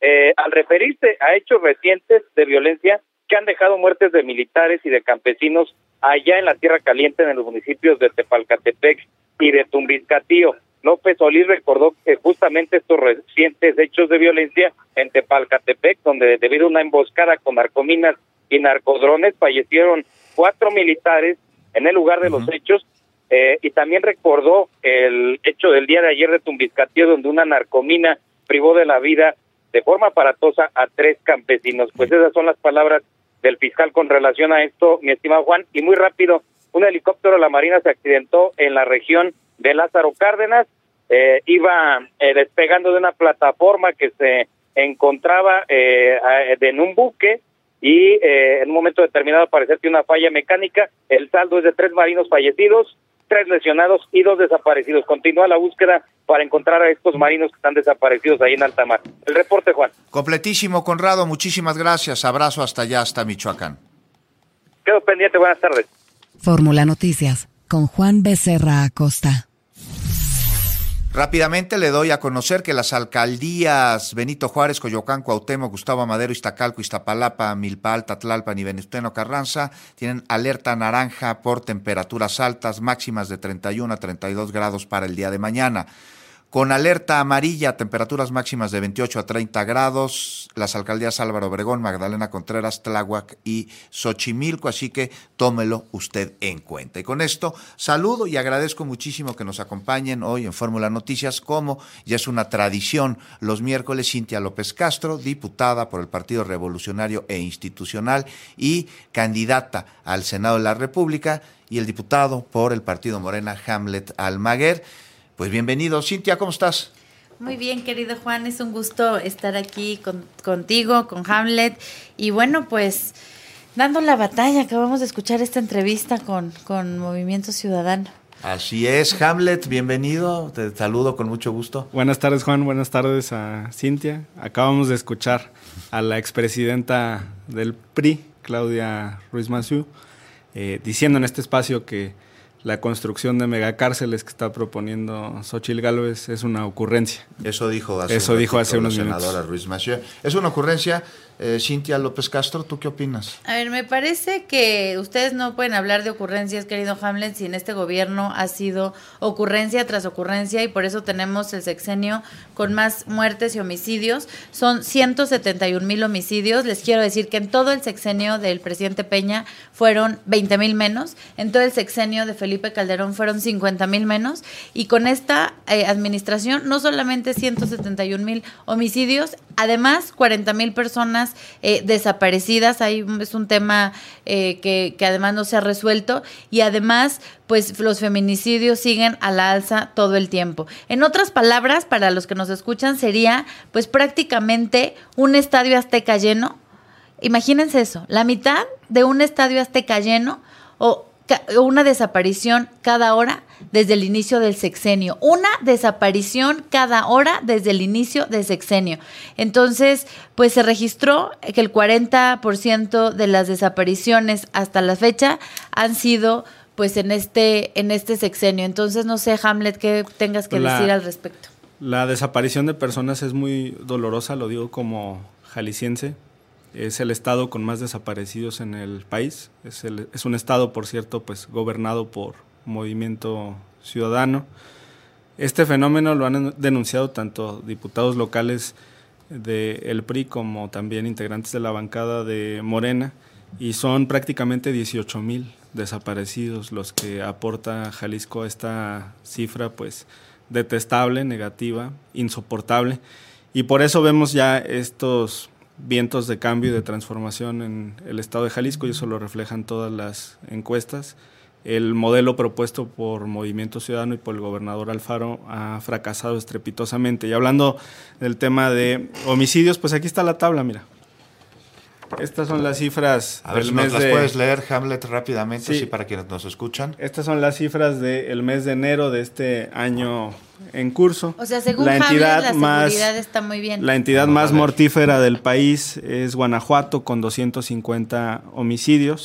eh, al referirse a hechos recientes de violencia que han dejado muertes de militares y de campesinos allá en la Tierra Caliente, en los municipios de Tepalcatepec y de Tumbiscatío. López Solís recordó que justamente estos recientes hechos de violencia en Tepalcatepec, donde debido a una emboscada con narcominas y narcodrones fallecieron cuatro militares en el lugar de uh-huh. los hechos, eh, y también recordó el hecho del día de ayer de Tumbiscatío, donde una narcomina privó de la vida de forma aparatosa a tres campesinos. Pues esas son las palabras del fiscal con relación a esto, mi estimado Juan. Y muy rápido, un helicóptero de la Marina se accidentó en la región de Lázaro Cárdenas, eh, iba eh, despegando de una plataforma que se encontraba eh, en un buque y eh, en un momento determinado parece que una falla mecánica. El saldo es de tres marinos fallecidos, tres lesionados y dos desaparecidos. Continúa la búsqueda para encontrar a estos marinos que están desaparecidos ahí en alta mar. El reporte, Juan. Completísimo, Conrado, muchísimas gracias. Abrazo hasta allá, hasta Michoacán. Quedo pendiente, buenas tardes. Fórmula Noticias, con Juan Becerra Acosta. Rápidamente le doy a conocer que las alcaldías Benito Juárez, Coyoacán, Cuauhtémoc, Gustavo Madero, Iztacalco, Iztapalapa, Milpa Alta, Tlalpan y Venustiano Carranza tienen alerta naranja por temperaturas altas, máximas de treinta y uno a treinta y dos grados para el día de mañana. Con alerta amarilla, temperaturas máximas de veintiocho a treinta grados, las alcaldías Álvaro Obregón, Magdalena Contreras, Tláhuac y Xochimilco, así que tómelo usted en cuenta. Y con esto saludo y agradezco muchísimo que nos acompañen hoy en Fórmula Noticias, como ya es una tradición los miércoles, Cintia López Castro, diputada por el Partido Revolucionario e Institucional y candidata al Senado de la República, y el diputado por el Partido Morena, Hamlet Almaguer. Pues bienvenido, Cintia, ¿cómo estás? Muy bien, querido Juan, es un gusto estar aquí con, contigo, con Hamlet, y bueno, pues dando la batalla. Acabamos de escuchar esta entrevista con, con Movimiento Ciudadano. Así es, Hamlet, bienvenido, te saludo con mucho gusto. Buenas tardes, Juan, buenas tardes a Cintia. Acabamos de escuchar a la expresidenta del P R I, Claudia Ruiz Massieu, eh, diciendo en este espacio que la construcción de megacárceles que está proponiendo Xóchitl Gálvez es una ocurrencia. Eso dijo hace, Eso un dijo hace unos la minutos. senadora Ruiz Massieu. Es una ocurrencia. Eh, Cintia López Castro, ¿tú qué opinas? A ver, me parece que ustedes no pueden hablar de ocurrencias, querido Hamlet, si en este gobierno ha sido ocurrencia tras ocurrencia, y por eso tenemos el sexenio con más muertes y homicidios. Son ciento setenta y un mil homicidios. Les quiero decir que en todo el sexenio del presidente Peña fueron veinte mil menos, en todo el sexenio de Felipe Calderón fueron cincuenta mil menos, y con esta eh, administración no solamente ciento setenta y un mil homicidios, además cuarenta mil personas Eh, desaparecidas. Ahí es un tema eh, que, que además no se ha resuelto, y además pues los feminicidios siguen a la alza todo el tiempo. En otras palabras, para los que nos escuchan, sería pues prácticamente un estadio Azteca lleno. Imagínense eso, la mitad de un estadio Azteca lleno, o una desaparición cada hora desde el inicio del sexenio. Una desaparición cada hora desde el inicio del sexenio. Entonces, pues se registró que el cuarenta por ciento de las desapariciones hasta la fecha han sido pues en este, en este sexenio. Entonces, no sé, Hamlet, ¿qué tengas que la, decir al respecto? La desaparición de personas es muy dolorosa, lo digo como jalisciense. Es el estado con más desaparecidos en el país. Es, el, es un estado, por cierto, pues gobernado por Movimiento Ciudadano. Este fenómeno lo han denunciado tanto diputados locales del P R I como también integrantes de la bancada de Morena, y son prácticamente dieciocho mil desaparecidos los que aporta Jalisco a esta cifra pues detestable, negativa, insoportable, y por eso vemos ya estos vientos de cambio y de transformación en el estado de Jalisco, y eso lo reflejan todas las encuestas. El modelo propuesto por Movimiento Ciudadano y por el gobernador Alfaro ha fracasado estrepitosamente. Y hablando del tema de homicidios, pues aquí está la tabla, mira. Estas son las cifras A ver del si mes nos las de... puedes leer, Hamlet, rápidamente, Sí. así para quienes nos escuchan. Estas son las cifras del mes de enero de este año en curso. O sea, según la Hamlet, entidad la más, seguridad está muy bien. La entidad Vamos más a ver. mortífera del país es Guanajuato, con doscientos cincuenta homicidios,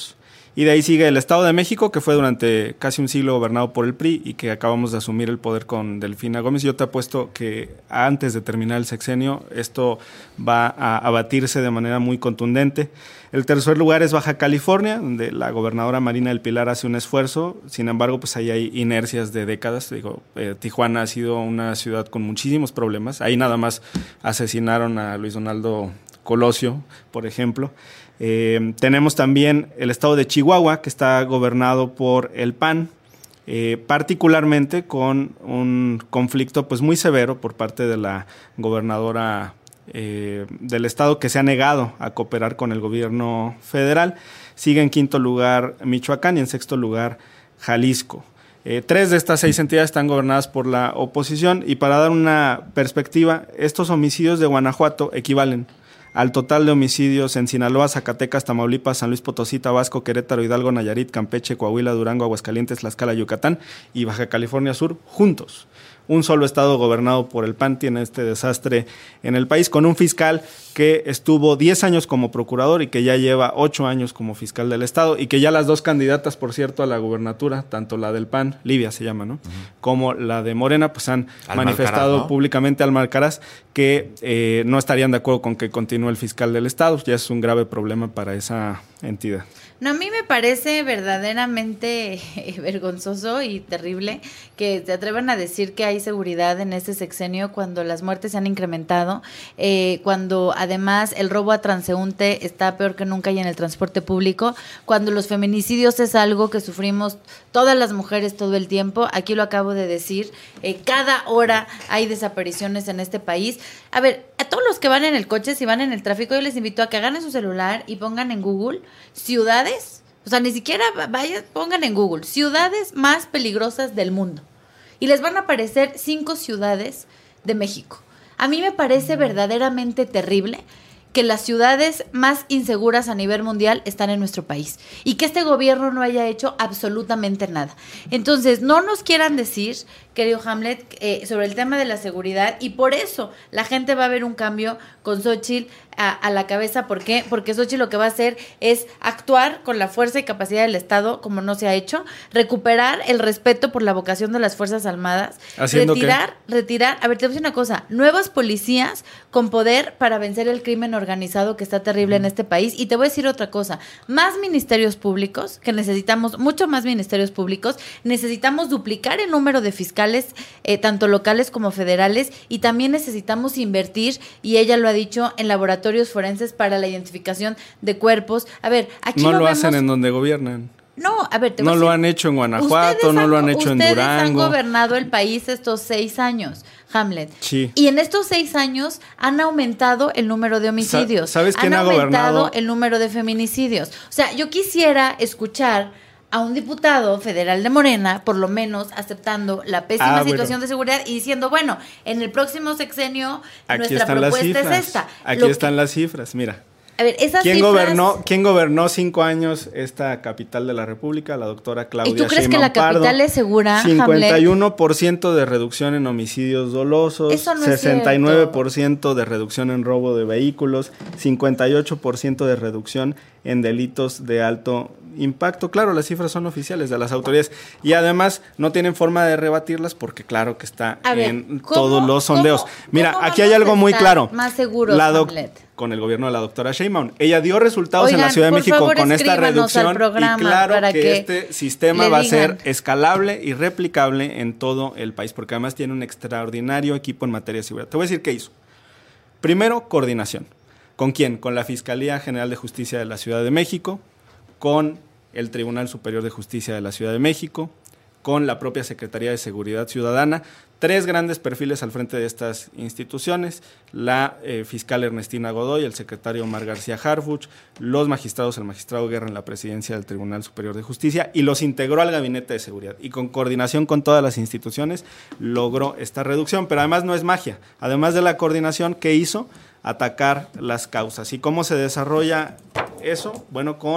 Y de ahí sigue el Estado de México, que fue durante casi un siglo gobernado por el P R I y que acabamos de asumir el poder con Delfina Gómez. Yo te apuesto que antes de terminar el sexenio esto va a abatirse de manera muy contundente. El tercer lugar es Baja California, donde la gobernadora Marina del Pilar hace un esfuerzo. Sin embargo, pues ahí hay inercias de décadas. Digo, eh, Tijuana ha sido una ciudad con muchísimos problemas. Ahí nada más asesinaron a Luis Donaldo Colosio, por ejemplo. Eh, tenemos también el estado de Chihuahua, que está gobernado por el P A N, eh, particularmente con un conflicto pues muy severo por parte de la gobernadora eh, del estado, que se ha negado a cooperar con el gobierno federal. Sigue en quinto lugar Michoacán y en sexto lugar Jalisco. Eh, tres de estas seis entidades están gobernadas por la oposición, y para dar una perspectiva, estos homicidios de Guanajuato equivalen al total de homicidios en Sinaloa, Zacatecas, Tamaulipas, San Luis Potosí, Tabasco, Querétaro, Hidalgo, Nayarit, Campeche, Coahuila, Durango, Aguascalientes, Tlaxcala, Yucatán y Baja California Sur juntos. Un solo estado gobernado por el P A N tiene este desastre en el país, con un fiscal que estuvo diez años como procurador y que ya lleva ocho años como fiscal del estado, y que ya las dos candidatas, por cierto, a la gubernatura, tanto la del P A N, Livia se llama, ¿no? Uh-huh. Como la de Morena, pues han Al manifestado Malcaraz, ¿no? públicamente al Malcaraz que eh, no estarían de acuerdo con que continúe el fiscal del estado. Ya es un grave problema para esa entidad. No, a mí me parece verdaderamente vergonzoso y terrible que se atrevan a decir que hay seguridad en este sexenio cuando las muertes se han incrementado, eh, cuando además el robo a transeúnte está peor que nunca y en el transporte público, cuando los feminicidios es algo que sufrimos todas las mujeres todo el tiempo. Aquí lo acabo de decir, eh, cada hora hay desapariciones en este país. A ver, a todos los que van en el coche, si van en el tráfico, yo les invito a que agarren su celular y pongan en Google ciudades. O sea, ni siquiera vayan, pongan en Google ciudades más peligrosas del mundo y les van a aparecer cinco ciudades de México. A mí me parece verdaderamente terrible que las ciudades más inseguras a nivel mundial están en nuestro país y que este gobierno no haya hecho absolutamente nada. Entonces, no nos quieran decir, querido Hamlet, eh, sobre el tema de la seguridad, y por eso la gente va a ver un cambio con Xóchitl a, a la cabeza. ¿Por qué? Porque Xóchitl lo que va a hacer es actuar con la fuerza y capacidad del Estado como no se ha hecho, recuperar el respeto por la vocación de las Fuerzas Armadas, retirar, qué? retirar, a ver, te voy a decir una cosa, nuevas policías con poder para vencer el crimen organizado que está terrible en este país. Y te voy a decir otra cosa, más ministerios públicos, que necesitamos mucho más ministerios públicos, necesitamos duplicar el número de fiscales, eh, tanto locales como federales, y también necesitamos invertir, y ella lo ha dicho, en laboratorios forenses para la identificación de cuerpos. A ver, aquí no lo, lo vemos... hacen en donde gobiernan. No, a ver, te no voy a lo decir, han hecho en Guanajuato, no han, lo han hecho en Durango. Ustedes han gobernado el país estos seis años, Hamlet. Sí. Y en estos seis años han aumentado el número de homicidios. ¿Sabes quién han ha aumentado gobernado? el número de feminicidios. O sea, yo quisiera escuchar a un diputado federal de Morena, por lo menos aceptando la pésima ah, situación bueno. de seguridad y diciendo, bueno, en el próximo sexenio Aquí nuestra están las propuesta cifras. es esta. Aquí Lo están que, las cifras, mira. A ver, esas ¿Quién cifras... gobernó, ¿Quién gobernó cinco años esta capital de la República? La doctora Claudia ¿Y tú crees Sheinbaum que la capital Pardo. es segura, cincuenta y uno por ciento de reducción en homicidios dolosos, Eso no es sesenta y nueve por ciento de reducción en robo de vehículos, cincuenta y ocho por ciento de reducción en delitos de alto impacto. Claro, las cifras son oficiales de las autoridades y además no tienen forma de rebatirlas porque claro que está A ver, en ¿cómo, todos los sondeos. ¿cómo, Mira, cómo aquí hay vamos algo a muy estar claro. Más seguros, La doc- Hamlet? Con el gobierno de la doctora Sheinbaum. Ella dio resultados Oigan, en la Ciudad de por México favor, con esta escríbanos al reducción programa y claro para que, que este sistema le va a digan. ser escalable y replicable en todo el país porque además tiene un extraordinario equipo en materia de seguridad. Te voy a decir qué hizo. Primero, coordinación. ¿Con quién? Con la Fiscalía General de Justicia de la Ciudad de México, con el Tribunal Superior de Justicia de la Ciudad de México, con la propia Secretaría de Seguridad Ciudadana, tres grandes perfiles al frente de estas instituciones, la eh, fiscal Ernestina Godoy, el secretario Omar García Harfuch, los magistrados, el magistrado Guerra en la presidencia del Tribunal Superior de Justicia, y los integró al Gabinete de Seguridad. Y con coordinación con todas las instituciones logró esta reducción, pero además no es magia. Además de la coordinación, ¿qué hizo? Atacar las causas. ¿Y cómo se desarrolla eso? Bueno, con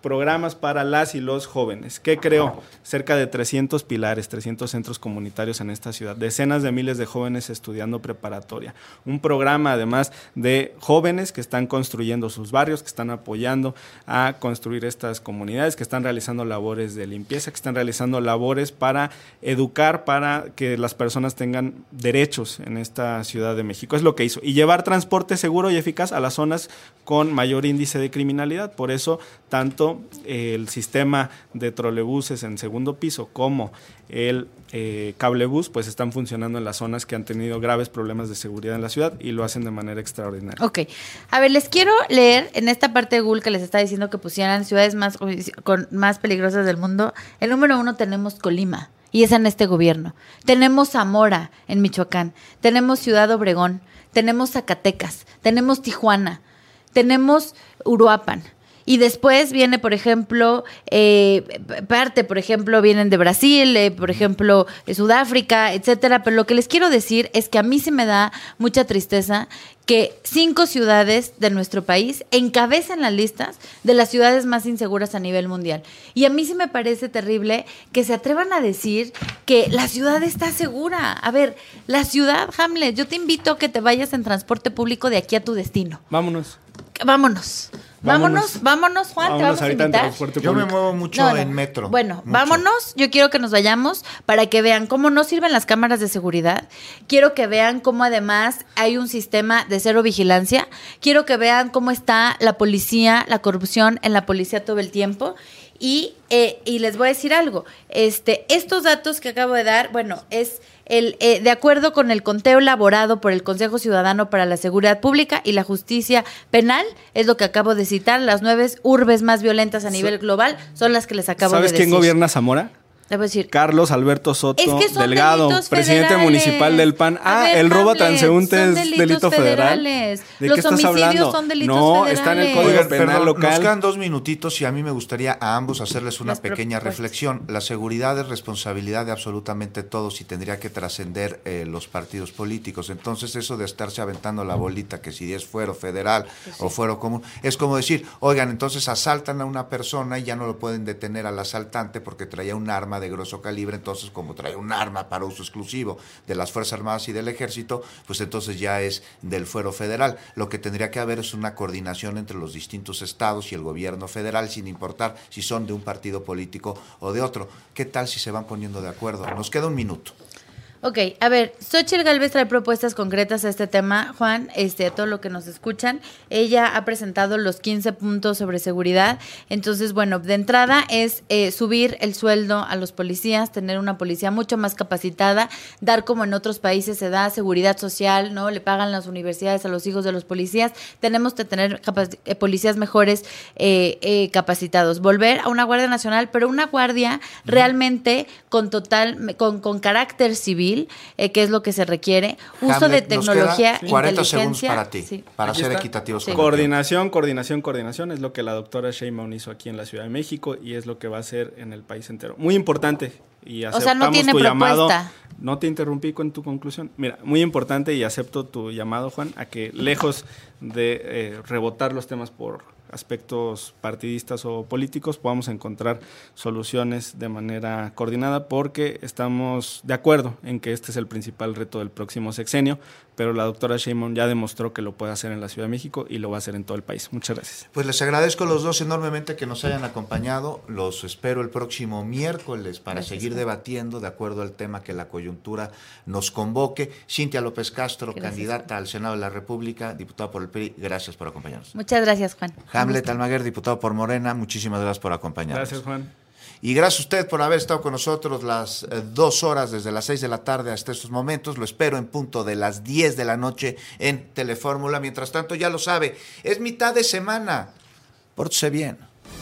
programas para las y los jóvenes. ¿Qué creó? Cerca de trescientos pilares, trescientos centros comunitarios en esta ciudad, decenas de miles de jóvenes estudiando preparatoria. Un programa además de jóvenes que están construyendo sus barrios, que están apoyando a construir estas comunidades, que están realizando labores de limpieza, que están realizando labores para educar, para que las personas tengan derechos en esta Ciudad de México. Es lo que hizo. Y llevar transporte seguro y eficaz a las zonas con mayor índice de criminalidad. Por eso, tanto eh, el sistema de trolebuses en segundo piso como el eh, cablebús, pues están funcionando en las zonas que han tenido graves problemas de seguridad en la ciudad y lo hacen de manera extraordinaria. Ok, a ver, les quiero leer en esta parte de Google que les está diciendo que pusieran ciudades más, con, más peligrosas del mundo. El número uno tenemos Colima, y es en este gobierno. Tenemos Zamora, en Michoacán. Tenemos Ciudad Obregón. Tenemos Zacatecas. Tenemos Tijuana. Tenemos Uruapan. Y después viene, por ejemplo, eh, parte, por ejemplo, vienen de Brasil, eh, por ejemplo, de Sudáfrica, etcétera. Pero lo que les quiero decir es que a mí se me da mucha tristeza que cinco ciudades de nuestro país encabezan las listas de las ciudades más inseguras a nivel mundial. Y a mí sí me parece terrible que se atrevan a decir que la ciudad está segura. A ver, la ciudad, Hamlet, yo te invito a que te vayas en transporte público de aquí a tu destino. Vámonos. Vámonos. Vámonos, vámonos, Juan, vámonos, te vamos a invitar. Yo me muevo mucho no, no. en metro. Bueno, mucho. vámonos. Yo quiero que nos vayamos para que vean cómo no sirven las cámaras de seguridad. Quiero que vean cómo además hay un sistema de cero vigilancia. Quiero que vean cómo está la policía, la corrupción en la policía todo el tiempo. Y, eh, y les voy a decir algo. Este, estos datos que acabo de dar, bueno, es el eh, de acuerdo con el conteo elaborado por el Consejo Ciudadano para la Seguridad Pública y la Justicia Penal, es lo que acabo de citar, las nueve urbes más violentas a nivel global son las que les acabo de decir. ¿Sabes quién gobierna Zamora? Debo decir. Carlos Alberto Soto es que son Delgado, presidente federales. municipal del P A N. Ah, ver, el robo a transeúnte es delito federal. ¿De Los qué estás hablando? Son delitos no, federales. está en el Código Oigan, Penal perdón, local. Nos quedan dos minutitos y a mí me gustaría a ambos hacerles una Las pequeña propuestas. reflexión. La seguridad es responsabilidad de absolutamente todos y tendría que trascender eh, los partidos políticos. Entonces eso de estarse aventando la bolita, que si es fuero federal sí, sí. o fuero común, es como decir, oigan, entonces asaltan a una persona y ya no lo pueden detener al asaltante porque traía un arma de grosso calibre. Entonces, como trae un arma para uso exclusivo de las Fuerzas Armadas y del Ejército, pues entonces ya es del fuero federal. Lo que tendría que haber es una coordinación entre los distintos estados y el gobierno federal, sin importar si son de un partido político o de otro. ¿Qué tal si se van poniendo de acuerdo? Nos queda un minuto. Ok, a ver, Xóchitl Gálvez trae propuestas concretas a este tema, Juan, este, a todo lo que nos escuchan. Ella ha presentado los quince puntos sobre seguridad. Entonces, bueno, de entrada es eh, subir el sueldo a los policías, tener una policía mucho más capacitada, dar como en otros países se da seguridad social, ¿no? Le pagan las universidades a los hijos de los policías. Tenemos que tener capac- eh, policías mejores eh, eh, capacitados. Volver a una Guardia Nacional, pero una guardia realmente con total, con, con carácter civil. Eh, que es lo que se requiere, uso Hamlet, de tecnología, nos queda cuarenta segundos inteligencia para ti, sí. para Aquí ser está. equitativos. Sí. Coordinación, coordinación, coordinación es lo que la doctora Sheinbaum hizo aquí en la Ciudad de México y es lo que va a hacer en el país entero. Muy importante y aceptamos o sea, no tiene tu propuesta. llamado. No te interrumpí con tu conclusión. Mira, muy importante y acepto tu llamado, Juan, a que lejos de eh, rebotar los temas por aspectos partidistas o políticos, podamos encontrar soluciones de manera coordinada porque estamos de acuerdo en que este es el principal reto del próximo sexenio, pero la doctora Sheinbaum ya demostró que lo puede hacer en la Ciudad de México y lo va a hacer en todo el país. Muchas gracias. Pues les agradezco a los dos enormemente que nos hayan acompañado. Los espero el próximo miércoles para gracias, seguir debatiendo de acuerdo al tema que la coyuntura nos convoque. Cintia López Castro, gracias, candidata al Senado de la República, diputada por el P R I, gracias por acompañarnos. Muchas gracias, Juan. Hamlet Almaguer, diputado por Morena, muchísimas gracias por acompañarnos. Gracias, Juan. Y gracias a usted por haber estado con nosotros las eh, dos horas, desde las seis de la tarde hasta estos momentos. Lo espero en punto de las diez de la noche en Telefórmula. Mientras tanto, ya lo sabe, es mitad de semana. Pórtese bien.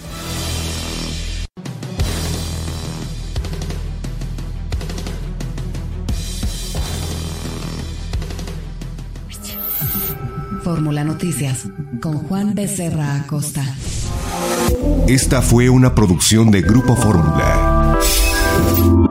Fórmula Noticias con Juan Becerra Acosta. Esta fue una producción de Grupo Fórmula.